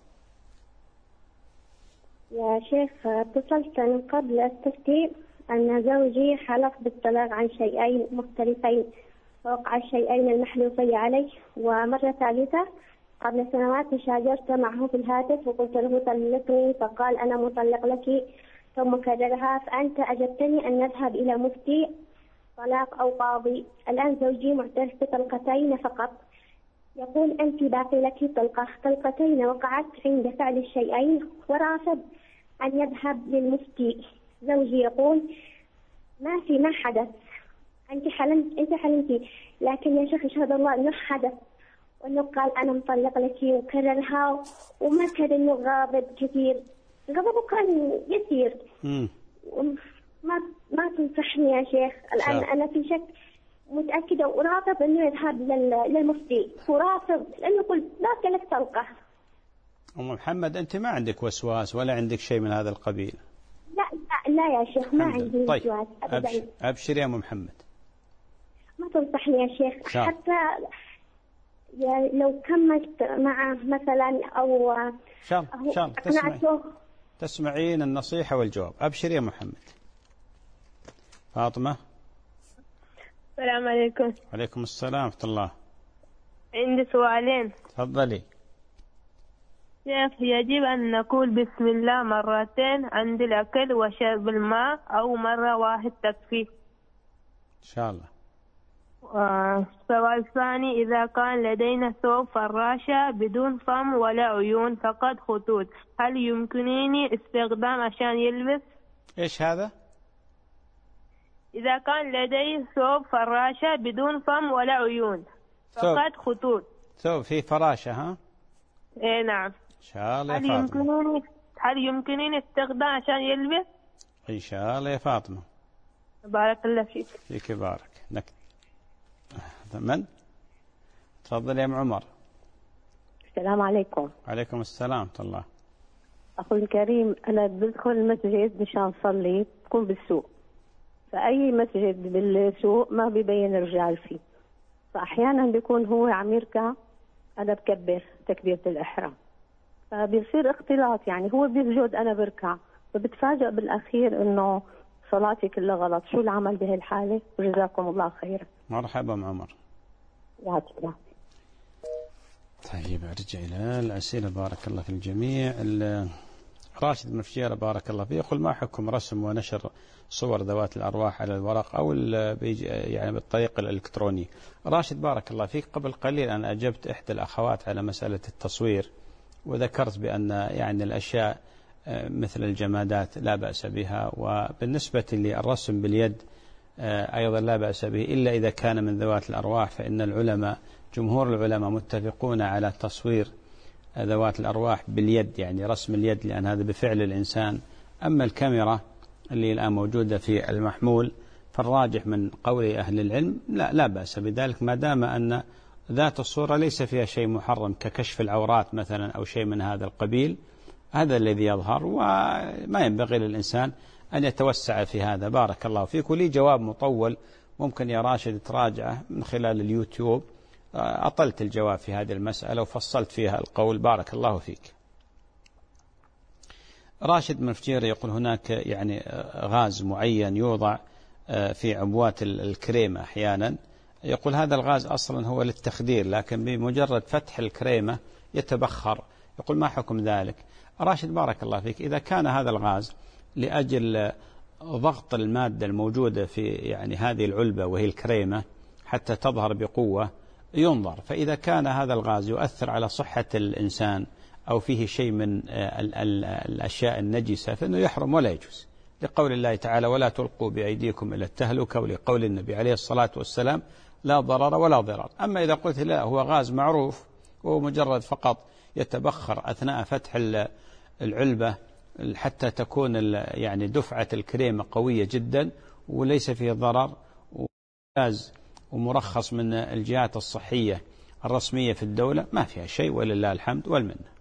يا شيخ، اتصلت من قبل أستفتي أن زوجي حلف بالطلاق عن شيئين مختلفين، ووقع الشيئين المحلوفين عليه، ومرة ثالثة قبل سنوات شاجرت معه في الهاتف وقلت له طلقني، فقال أنا مطلق لك، ثم كررها، فأنت أجبتني أن نذهب إلى مفتي طلاق أو قاضي. الآن زوجي معترف بطلقتين فقط، يقول أنت باقي لك طلقة، طلقتين وقعت عند فعل الشيئين، ورافض أن يذهب للمفتي. زوجي يقول ما في ما حدث، أنت حلمت أنت حلمتي، لكن يا شيخ أشهد الله أنه حدث، وأنه قال أنا مطلق لك، وكررها، وما كان إنه غاضب كثير، غضبه كان يسير. ما ما تنصحني يا شيخ الآن؟ شاء. أنا في شك، متأكدة ورافض إنه يذهب للمفتي، ورافض لأنه يقول باقي لك طلقة. أم محمد، أنت ما عندك وسواس ولا عندك شيء من هذا القبيل؟ لا لا, لا يا شيخ، ما عندي طيب. وسواس أبدا. أبشر, أبشر يا أم محمد. ما تنصحني يا شيخ؟ شاء. حتى يعني لو كملت معه مثلا أو شاء الله شاء الله أقنعته. تسمعين النصيحة والجواب. أبشر يا محمد. فاطمة. السلام عليكم. وعليكم السلام ورحمة الله. عندي سؤالين. تفضلي. كيف يجب أن نقول بسم الله مرتين عند الأكل وشرب الماء، أو مرة واحد تكفي؟ إن شاء الله. السؤال الثاني، إذا كان لدينا ثوب فراشة بدون فم ولا عيون فقط خطوط، هل يمكنني استخدام عشان يلبس؟ إيش هذا؟ إذا كان لدي ثوب فراشة بدون فم ولا عيون فقط خطوط. ثوب فيه فراشة ها؟ إيه نعم. إن شاء الله يا هل فاطمة. يمكنني هل يمكنني استخدام عشان يلبس؟ إن شاء الله يا فاطمة. بارك الله فيك. فيك بارك. نك... من؟ تفضل يا ام عمر. السلام عليكم. وعليكم السلام ورحمة الله. أخوي الكريم، أنا بدخل المسجد مشان أصلي، بكون بالسوق، فأي مسجد بالسوق ما بيبين الرجال فيه، فأحيانا بيكون هو عم يركع، أنا بكبر تكبيرة الإحرام، فبيصير اختلاط، يعني هو بيسجد أنا بركع، فبتفاجأ بالأخير إنه صلاتي كلها غلط. شو العمل بهي الحالة؟ وجزاكم الله خيرا. مرحبا ام عمر. يعطيك العافية. طيب ارجع الى الاسئله. بارك الله في الجميع. راشد بن فشيرة بارك الله فيه يقول ما حكم رسم ونشر صور ذوات الارواح على الورق او يعني بالطريقه الالكترونيه؟ راشد بارك الله فيك، قبل قليل انا اجبت احدى الاخوات على مساله التصوير، وذكرت بان يعني الاشياء مثل الجمادات لا باس بها، وبالنسبه للرسم باليد أيضا لا بأس به، إلا إذا كان من ذوات الأرواح، فإن العلماء جمهور العلماء متفقون على تصوير ذوات الأرواح باليد، يعني رسم اليد، لأن هذا بفعل الإنسان. أما الكاميرا اللي الآن موجودة في المحمول فالراجح من قول أهل العلم لا, لا بأس بذلك، ما دام أن ذات الصورة ليس فيها شيء محرم ككشف العورات مثلا أو شيء من هذا القبيل، هذا الذي يظهر، وما ينبغي للإنسان أن يتوسع في هذا. بارك الله فيك. ولي جواب مطول ممكن يا راشد تراجعه من خلال اليوتيوب، أطلت الجواب في هذه المسألة وفصلت فيها القول. بارك الله فيك. راشد من الفجيرة يقول هناك يعني غاز معين يوضع في عبوات الكريمة أحيانا، يقول هذا الغاز أصلا هو للتخدير، لكن بمجرد فتح الكريمة يتبخر، يقول ما حكم ذلك؟ راشد بارك الله فيك، إذا كان هذا الغاز لأجل ضغط المادة الموجودة في يعني هذه العلبة وهي الكريمة حتى تظهر بقوة ينظر، فإذا كان هذا الغاز يؤثر على صحة الإنسان أو فيه شيء من الأشياء النجسة فإنه يحرم ولا يجوز، لقول الله تعالى ولا تلقوا بأيديكم إلى التهلكة، ولقول النبي عليه الصلاة والسلام لا ضرر ولا ضرار. أما إذا قلت لا هو غاز معروف وهو مجرد فقط يتبخر أثناء فتح العلبة حتى تكون يعني دفعة الكريمة قوية جدا وليس فيه ضرر وغاز ومرخص من الجهات الصحية الرسمية في الدولة ما فيها شيء ولله الحمد والمنة.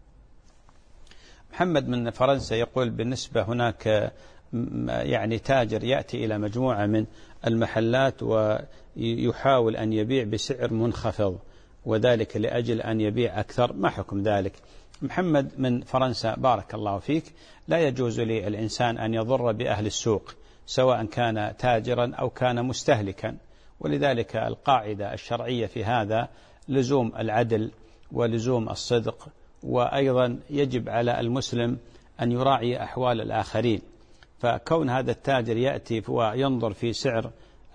محمد من فرنسا يقول بالنسبة هناك يعني تاجر يأتي إلى مجموعة من المحلات ويحاول أن يبيع بسعر منخفض وذلك لأجل أن يبيع أكثر، ما حكم ذلك؟ محمد من فرنسا بارك الله فيك، لا يجوز للإنسان أن يضر بأهل السوق سواء كان تاجرا أو كان مستهلكا، ولذلك القاعدة الشرعية في هذا لزوم العدل ولزوم الصدق، وأيضا يجب على المسلم أن يراعي أحوال الآخرين، فكون هذا التاجر يأتي وينظر في سعر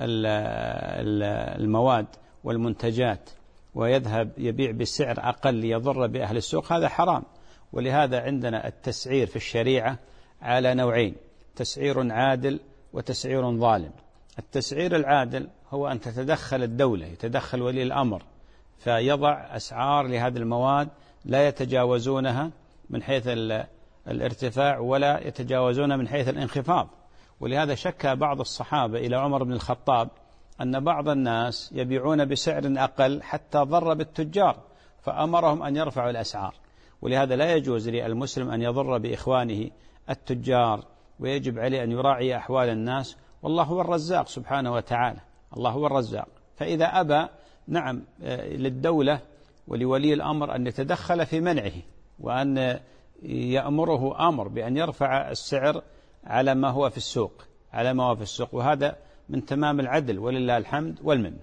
المواد والمنتجات ويذهب يبيع بسعر أقل ليضر بأهل السوق هذا حرام. ولهذا عندنا التسعير في الشريعة على نوعين، تسعير عادل وتسعير ظالم. التسعير العادل هو أن تتدخل الدولة، يتدخل ولي الأمر فيضع أسعار لهذه المواد لا يتجاوزونها من حيث الارتفاع ولا يتجاوزون من حيث الانخفاض. ولهذا شكى بعض الصحابة إلى عمر بن الخطاب أن بعض الناس يبيعون بسعر أقل حتى ضر بالتجار فأمرهم أن يرفعوا الأسعار. ولهذا لا يجوز للمسلم أن يضر بإخوانه التجار، ويجب عليه أن يراعي أحوال الناس، والله هو الرزاق سبحانه وتعالى، الله هو الرزاق. فإذا أبى نعم للدولة ولولي الأمر أن يتدخل في منعه وأن يأمره أمر بأن يرفع السعر على ما هو في السوق على ما هو في السوق وهذا من تمام العدل ولله الحمد والمنة.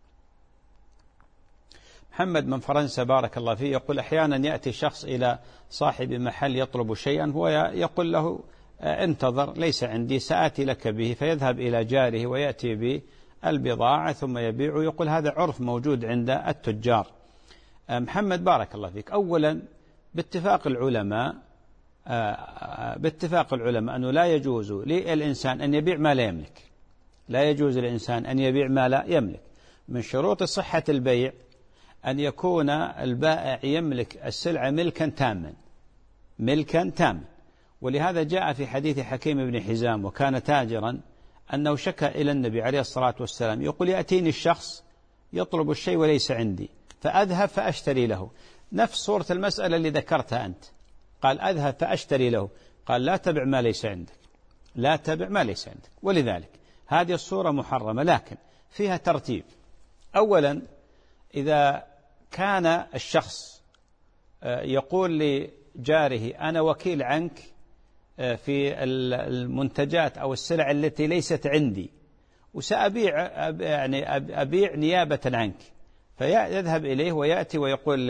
محمد من فرنسا بارك الله فيه يقول أحيانا يأتي شخص إلى صاحب محل يطلب شيئا هو يقول له انتظر ليس عندي سآتي لك به، فيذهب إلى جاره ويأتي بالبضاعة ثم يبيع، ويقول هذا عرف موجود عند التجار. محمد بارك الله فيك، أولا باتفاق العلماء باتفاق العلماء أنه لا يجوز للإنسان أن يبيع ما لا يملك، لا يجوز للإنسان أن يبيع ما لا يملك. من شروط صحة البيع أن يكون البائع يملك السلعة ملكا تاما ملكا تاما ولهذا جاء في حديث حكيم بن حزام وكان تاجرا أنه شكى إلى النبي عليه الصلاة والسلام يقول يأتيني الشخص يطلب الشيء وليس عندي فأذهب فأشتري له، نفس صورة المسألة اللي ذكرتها أنت، قال أذهب فأشتري له، قال لا تبع ما ليس عندك لا تبع ما ليس عندك. ولذلك هذه الصورة محرمة، لكن فيها ترتيب. أولا إذا كان الشخص يقول لجاره أنا وكيل عنك في المنتجات أو السلع التي ليست عندي وسأبيع يعني أبيع نيابة عنك، فيذهب إليه ويأتي ويقول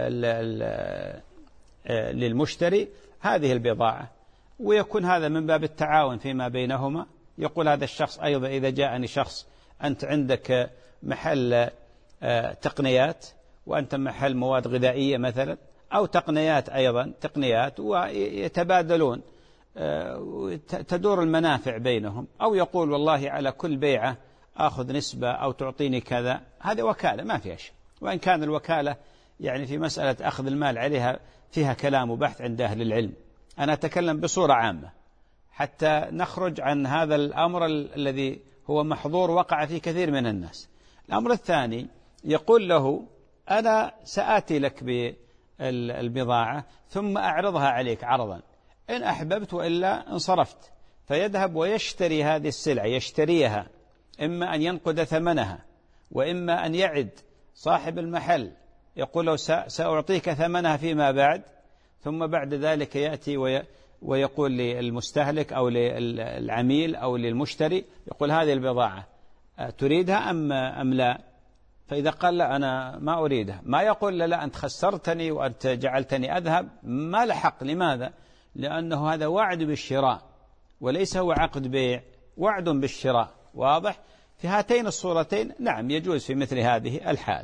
للمشتري هذه البضاعة، ويكون هذا من باب التعاون فيما بينهما. يقول هذا الشخص أيضا إذا جاءني شخص أنت عندك محل تقنيات وأنت محل مواد غذائية مثلا أو تقنيات أيضا تقنيات، ويتبادلون تدور المنافع بينهم، أو يقول والله على كل بيعة أخذ نسبة أو تعطيني كذا، هذه وكالة ما فيها شيء. وإن كان الوكالة يعني في مسألة أخذ المال عليها فيها كلام وبحث عند أهل العلم، أنا أتكلم بصورة عامة حتى نخرج عن هذا الأمر الذي هو محظور وقع فيه كثير من الناس. الأمر الثاني يقول له أنا سآتي لك بالبضاعة ثم أعرضها عليك عرضا إن أحببت وإلا انصرفت، فيذهب ويشتري هذه السلعة يشتريها، إما أن ينقد ثمنها وإما أن يعد صاحب المحل يقول له سأعطيك ثمنها فيما بعد، ثم بعد ذلك يأتي ويقول للمستهلك أو للعميل أو للمشتري، يقول هذه البضاعة تريدها أم أم لا؟ فإذا قال لا أنا ما أريدها، ما يقول لا, لا أنت خسرتني وأنت جعلتني أذهب، ما لحق. لماذا؟ لأنه هذا وعد بالشراء وليس هو عقد بيع، وعد بالشراء. واضح؟ في هاتين الصورتين نعم يجوز في مثل هذه الحالة.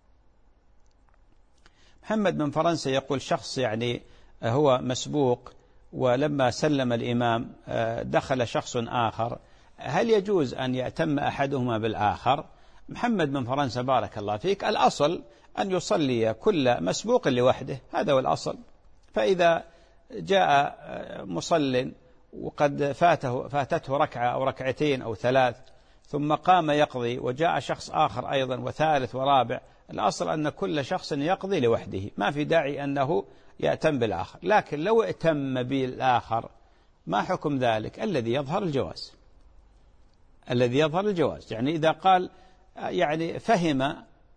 محمد من فرنسا يقول شخص يعني هو مسبوق، ولما سلم الإمام دخل شخص آخر، هل يجوز أن يأتم أحدهما بالآخر؟ محمد من فرنسا بارك الله فيك، الأصل أن يصلي كل مسبوق لوحده، هذا هو الأصل. فإذا جاء مصل وقد فاته فاتته ركعة أو ركعتين أو ثلاث ثم قام يقضي، وجاء شخص آخر أيضا وثالث ورابع، الأصل أن كل شخص يقضي لوحده، ما في داعي أنه يأتم بالآخر. لكن لو ائتم بالآخر ما حكم ذلك؟ الذي يظهر الجواز، الذي يظهر الجواز. يعني إذا قال يعني فهم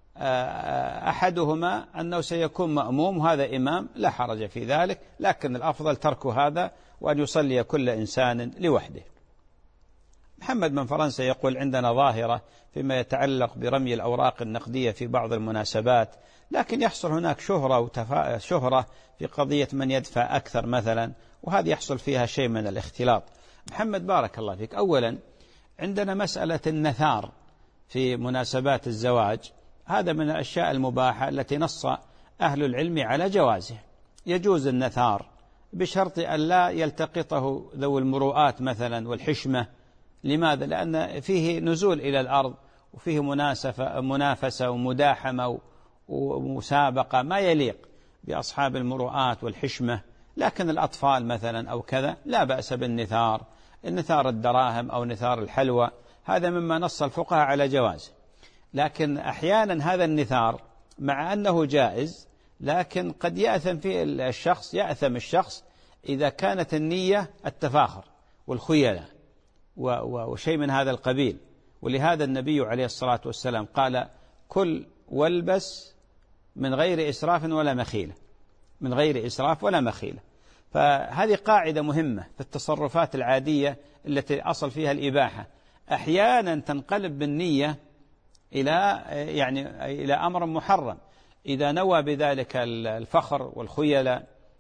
أحدهما أنه سيكون مأموم وهذا إمام لا حرج في ذلك، لكن الأفضل ترك هذا وأن يصلي كل إنسان لوحده. محمد من فرنسا يقول عندنا ظاهرة فيما يتعلق برمي الأوراق النقدية في بعض المناسبات، لكن يحصل هناك شهرة وتفا... شهرة في قضية من يدفع أكثر مثلا، وهذه يحصل فيها شيء من الاختلاط. محمد بارك الله فيك، أولا عندنا مسألة النثار في مناسبات الزواج، هذا من الأشياء المباحة التي نص أهل العلم على جوازه. يجوز النثار بشرط أن لا يلتقطه ذو المروءات مثلا والحشمة. لماذا؟ لأن فيه نزول إلى الأرض وفيه مناسفة منافسة ومداحمة ومسابقة ما يليق بأصحاب المروءات والحشمة. لكن الأطفال مثلا أو كذا لا بأس بالنثار، النثار الدراهم أو نثار الحلوى، هذا مما نص الفقهاء على جوازه. لكن أحيانا هذا النثار مع أنه جائز لكن قد يأثم فيه الشخص، يأثم الشخص إذا كانت النية التفاخر والخيلة وشيء من هذا القبيل. ولهذا النبي عليه الصلاة والسلام قال كل والبس من غير إسراف ولا مخيلة، من غير إسراف ولا مخيلة. فهذه قاعدة مهمة في التصرفات العادية التي أصل فيها الإباحة، أحيانا تنقلب بالنية إلى يعني إلى أمر محرم إذا نوى بذلك الفخر والخيلة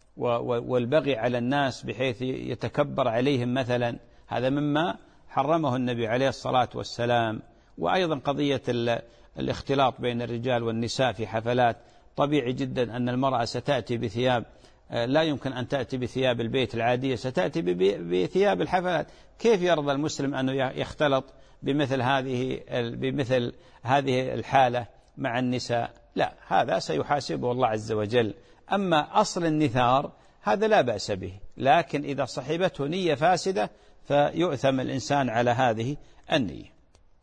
والبغي على الناس بحيث يتكبر عليهم مثلا، هذا مما حرمه النبي عليه الصلاة والسلام. وأيضا قضية الاختلاط بين الرجال والنساء في حفلات، طبيعي جدا أن المرأة ستأتي بثياب لا يمكن أن تأتي بثياب البيت العادية، ستأتي بثياب الحفلات. كيف يرضى المسلم أنه يختلط بمثل هذه بمثل هذه الحالة مع النساء؟ لا، هذا سيحاسبه الله عز وجل. أما أصل النثار هذا لا بأس به، لكن إذا صحبته نية فاسدة فيؤثم الإنسان على هذه النية.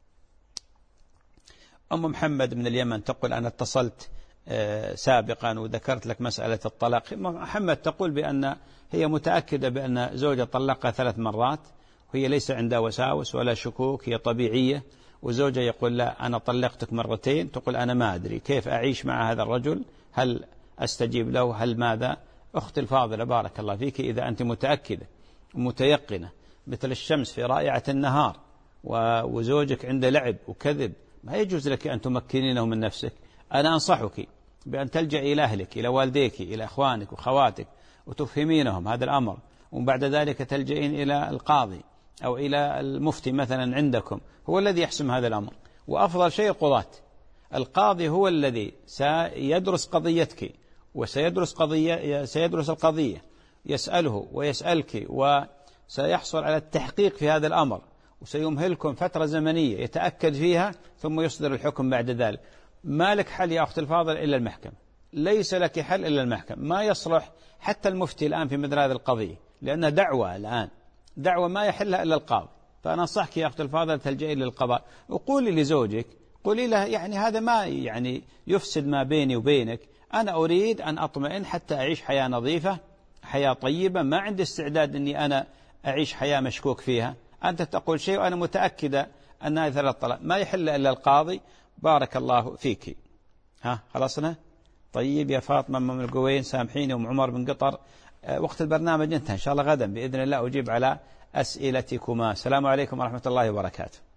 أم محمد من اليمن تقول أنا اتصلت سابقا وذكرت لك مسألة الطلاق. محمد تقول بأن هي متأكدة بأن زوجها طلقها ثلاث مرات وهي ليس عندها وساوس ولا شكوك، هي طبيعية، وزوجها يقول لا أنا طلقتك مرتين. تقول أنا ما أدري كيف أعيش مع هذا الرجل، هل أستجيب له هل ماذا؟ أختي الفاضلة بارك الله فيك، إذا أنت متأكدة ومتيقنة مثل الشمس في رائعة النهار وزوجك عنده لعب وكذب، ما يجوز لك أن تمكنينه من نفسك. أنا أنصحك بأن تلجأ إلى أهلك، إلى والديك، إلى أخوانك وخواتك، وتفهمينهم هذا الأمر، وبعد ذلك تلجئين إلى القاضي أو إلى المفتي مثلا عندكم، هو الذي يحسم هذا الأمر. وأفضل شيء القضاة، القاضي هو الذي سيدرس قضيتك وسيدرس قضية سيدرس القضية، يسأله ويسألك وسيحصل على التحقيق في هذا الأمر، وسيمهلكم فترة زمنية يتأكد فيها ثم يصدر الحكم بعد ذلك. ما لك حل يا أختي الفاضل إلا المحكمة، ليس لك حل إلا المحكمة. ما يصلح حتى المفتي الآن في مثل هذه القضية، لأنها دعوة الآن، دعوة ما يحلها إلا القاضي. فأنا أنصحك يا أختي الفاضل تلجئي للقضاء، وقولي لزوجك، قولي له يعني هذا ما يعني يفسد ما بيني وبينك، أنا أريد أن أطمئن حتى أعيش حياة نظيفة، حياة طيبة، ما عندي استعداد أني أنا أعيش حياة مشكوك فيها. أنت تقول شيء وأنا متأكدة أن هذا الطلاق ما يحل إلا القاضي. بارك الله فيك. ها خلصنا؟ طيب يا فاطمة من القوين، سامحيني، أم عمر بن قطر، وقت البرنامج انتهى، إن شاء الله غدا بإذن الله أجيب على أسئلتكما. السلام عليكم ورحمة الله وبركاته.